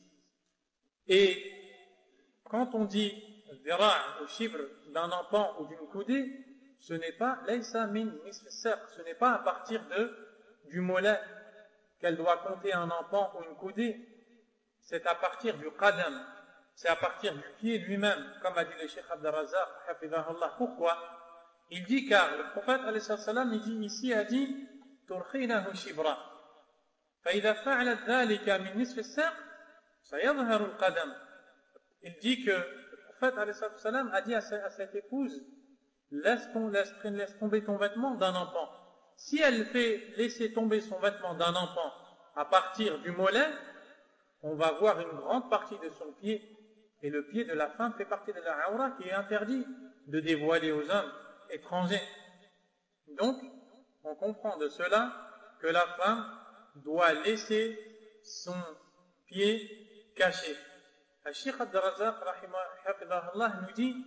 Et quand on dit dhira' ou shibr d'un enfant ou d'une coudée, ce n'est pas laysa min misl saq, ce n'est pas à partir de du mollet qu'elle doit compter un enfant ou une coudée, c'est à partir du qadam, c'est à partir du pied lui-même, comme a dit le Cheikh Abd al-Razzaq hafidhahullah. Pourquoi? Il dit car le prophète alayhi salam, il dit ici, a dit ترخينه شبرا فإذا فعلت ذلك من نصف الساق سيظهر القدم. Il dit que le prophète alayhi salam a dit à cette épouse laisse, ton, laisse, laisse tomber ton vêtement d'un empan. Si elle fait laisser tomber son vêtement d'un empan à partir du mollet, on va voir une grande partie de son pied. Et le pied de la femme fait partie de la aura qui est interdit de dévoiler aux hommes étrangers. Donc, on comprend de cela que la femme doit laisser son pied caché. Al-Sheikh Abd-Razzaq rahimahullah nous dit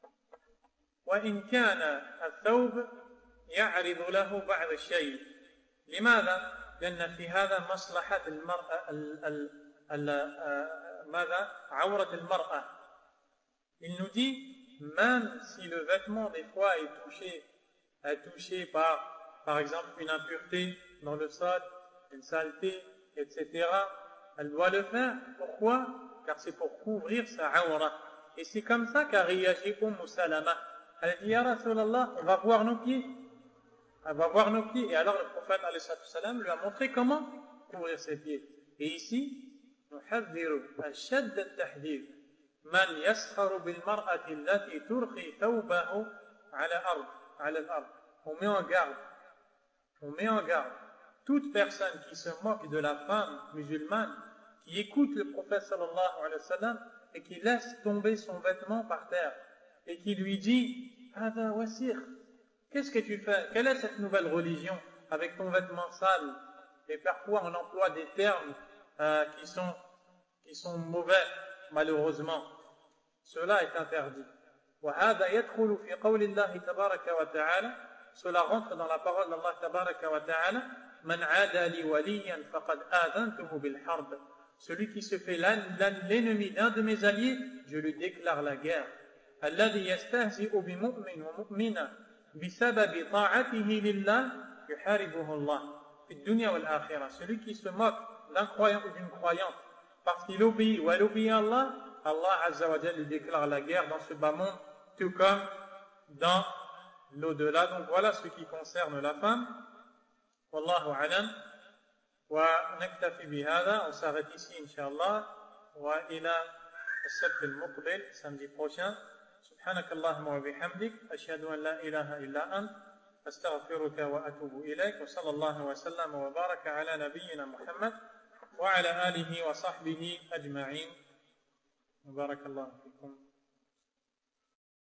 وإن كان الثوب يعرض له بعض الشيء. لماذا؟ لأن في هذا مصلحة المرأة ال ال ال ماذا؟ عورة المرأة. Il nous dit même si le vêtement des fois est touché, est touché par, par exemple, une impureté dans le sol, une saleté, et cetera, elle doit le faire. Pourquoi? Car c'est pour couvrir sa aura. Et c'est comme ça qu'a réagi Umm Salama. Elle dit, Ya Rasulallah, on va voir nos pieds. Elle va voir nos pieds. Et alors le prophète alayhi salam lui a montré comment couvrir ses pieds. Et ici, نحذر أشد التحذير من يسخر بالمرأة التي ترخي ثوبه على الأرض على الأرض. On met en garde, on met en garde toute personne qui se moque de la femme musulmane, qui écoute le prophète sallallahu alayhi wa sallam et qui laisse tomber son vêtement par terre et qui lui dit Hada wasir, qu'est-ce que tu fais? Quelle est cette nouvelle religion avec ton vêtement sale? Et parfois on emploie des termes euh, qui sont qui sont mauvais, malheureusement. Cela est interdit. وهذا يدخل في قول الله تبارك وتعالى. Cela rentre dans la parole d'Allah تبارك وتعالى. من عادى لي وليا فقد آذنته بالحرب. Celui qui se fait l'ennemi d'un de mes alliés, je lui déclare la guerre. الذي يستهزئ بمؤمن ومؤمنة بسبب طاعته لله يحاربه الله في الدنيا والآخرة. Celui qui se moque d'un croyant ou d'une croyante parce qu'il obéit ou elle obéit à Allah, Allah Azza wa Jalla lui déclare la guerre dans ce bas monde, tout comme dans l'au-delà. Donc voilà ce qui concerne la femme. Wallahu alam. Wa naktafi bihada. On s'arrête ici, Inch'Allah. Wa ila السبت المقبل, samedi prochain. سبحانك اللهم وبحمدك أشهد أن لا إله إلا أنت أستغفرك وأتوب إليك وصلى الله وسلم وبارك على نبينا محمد وعلى آله وصحبه أجمعين. بارك الله فيكم.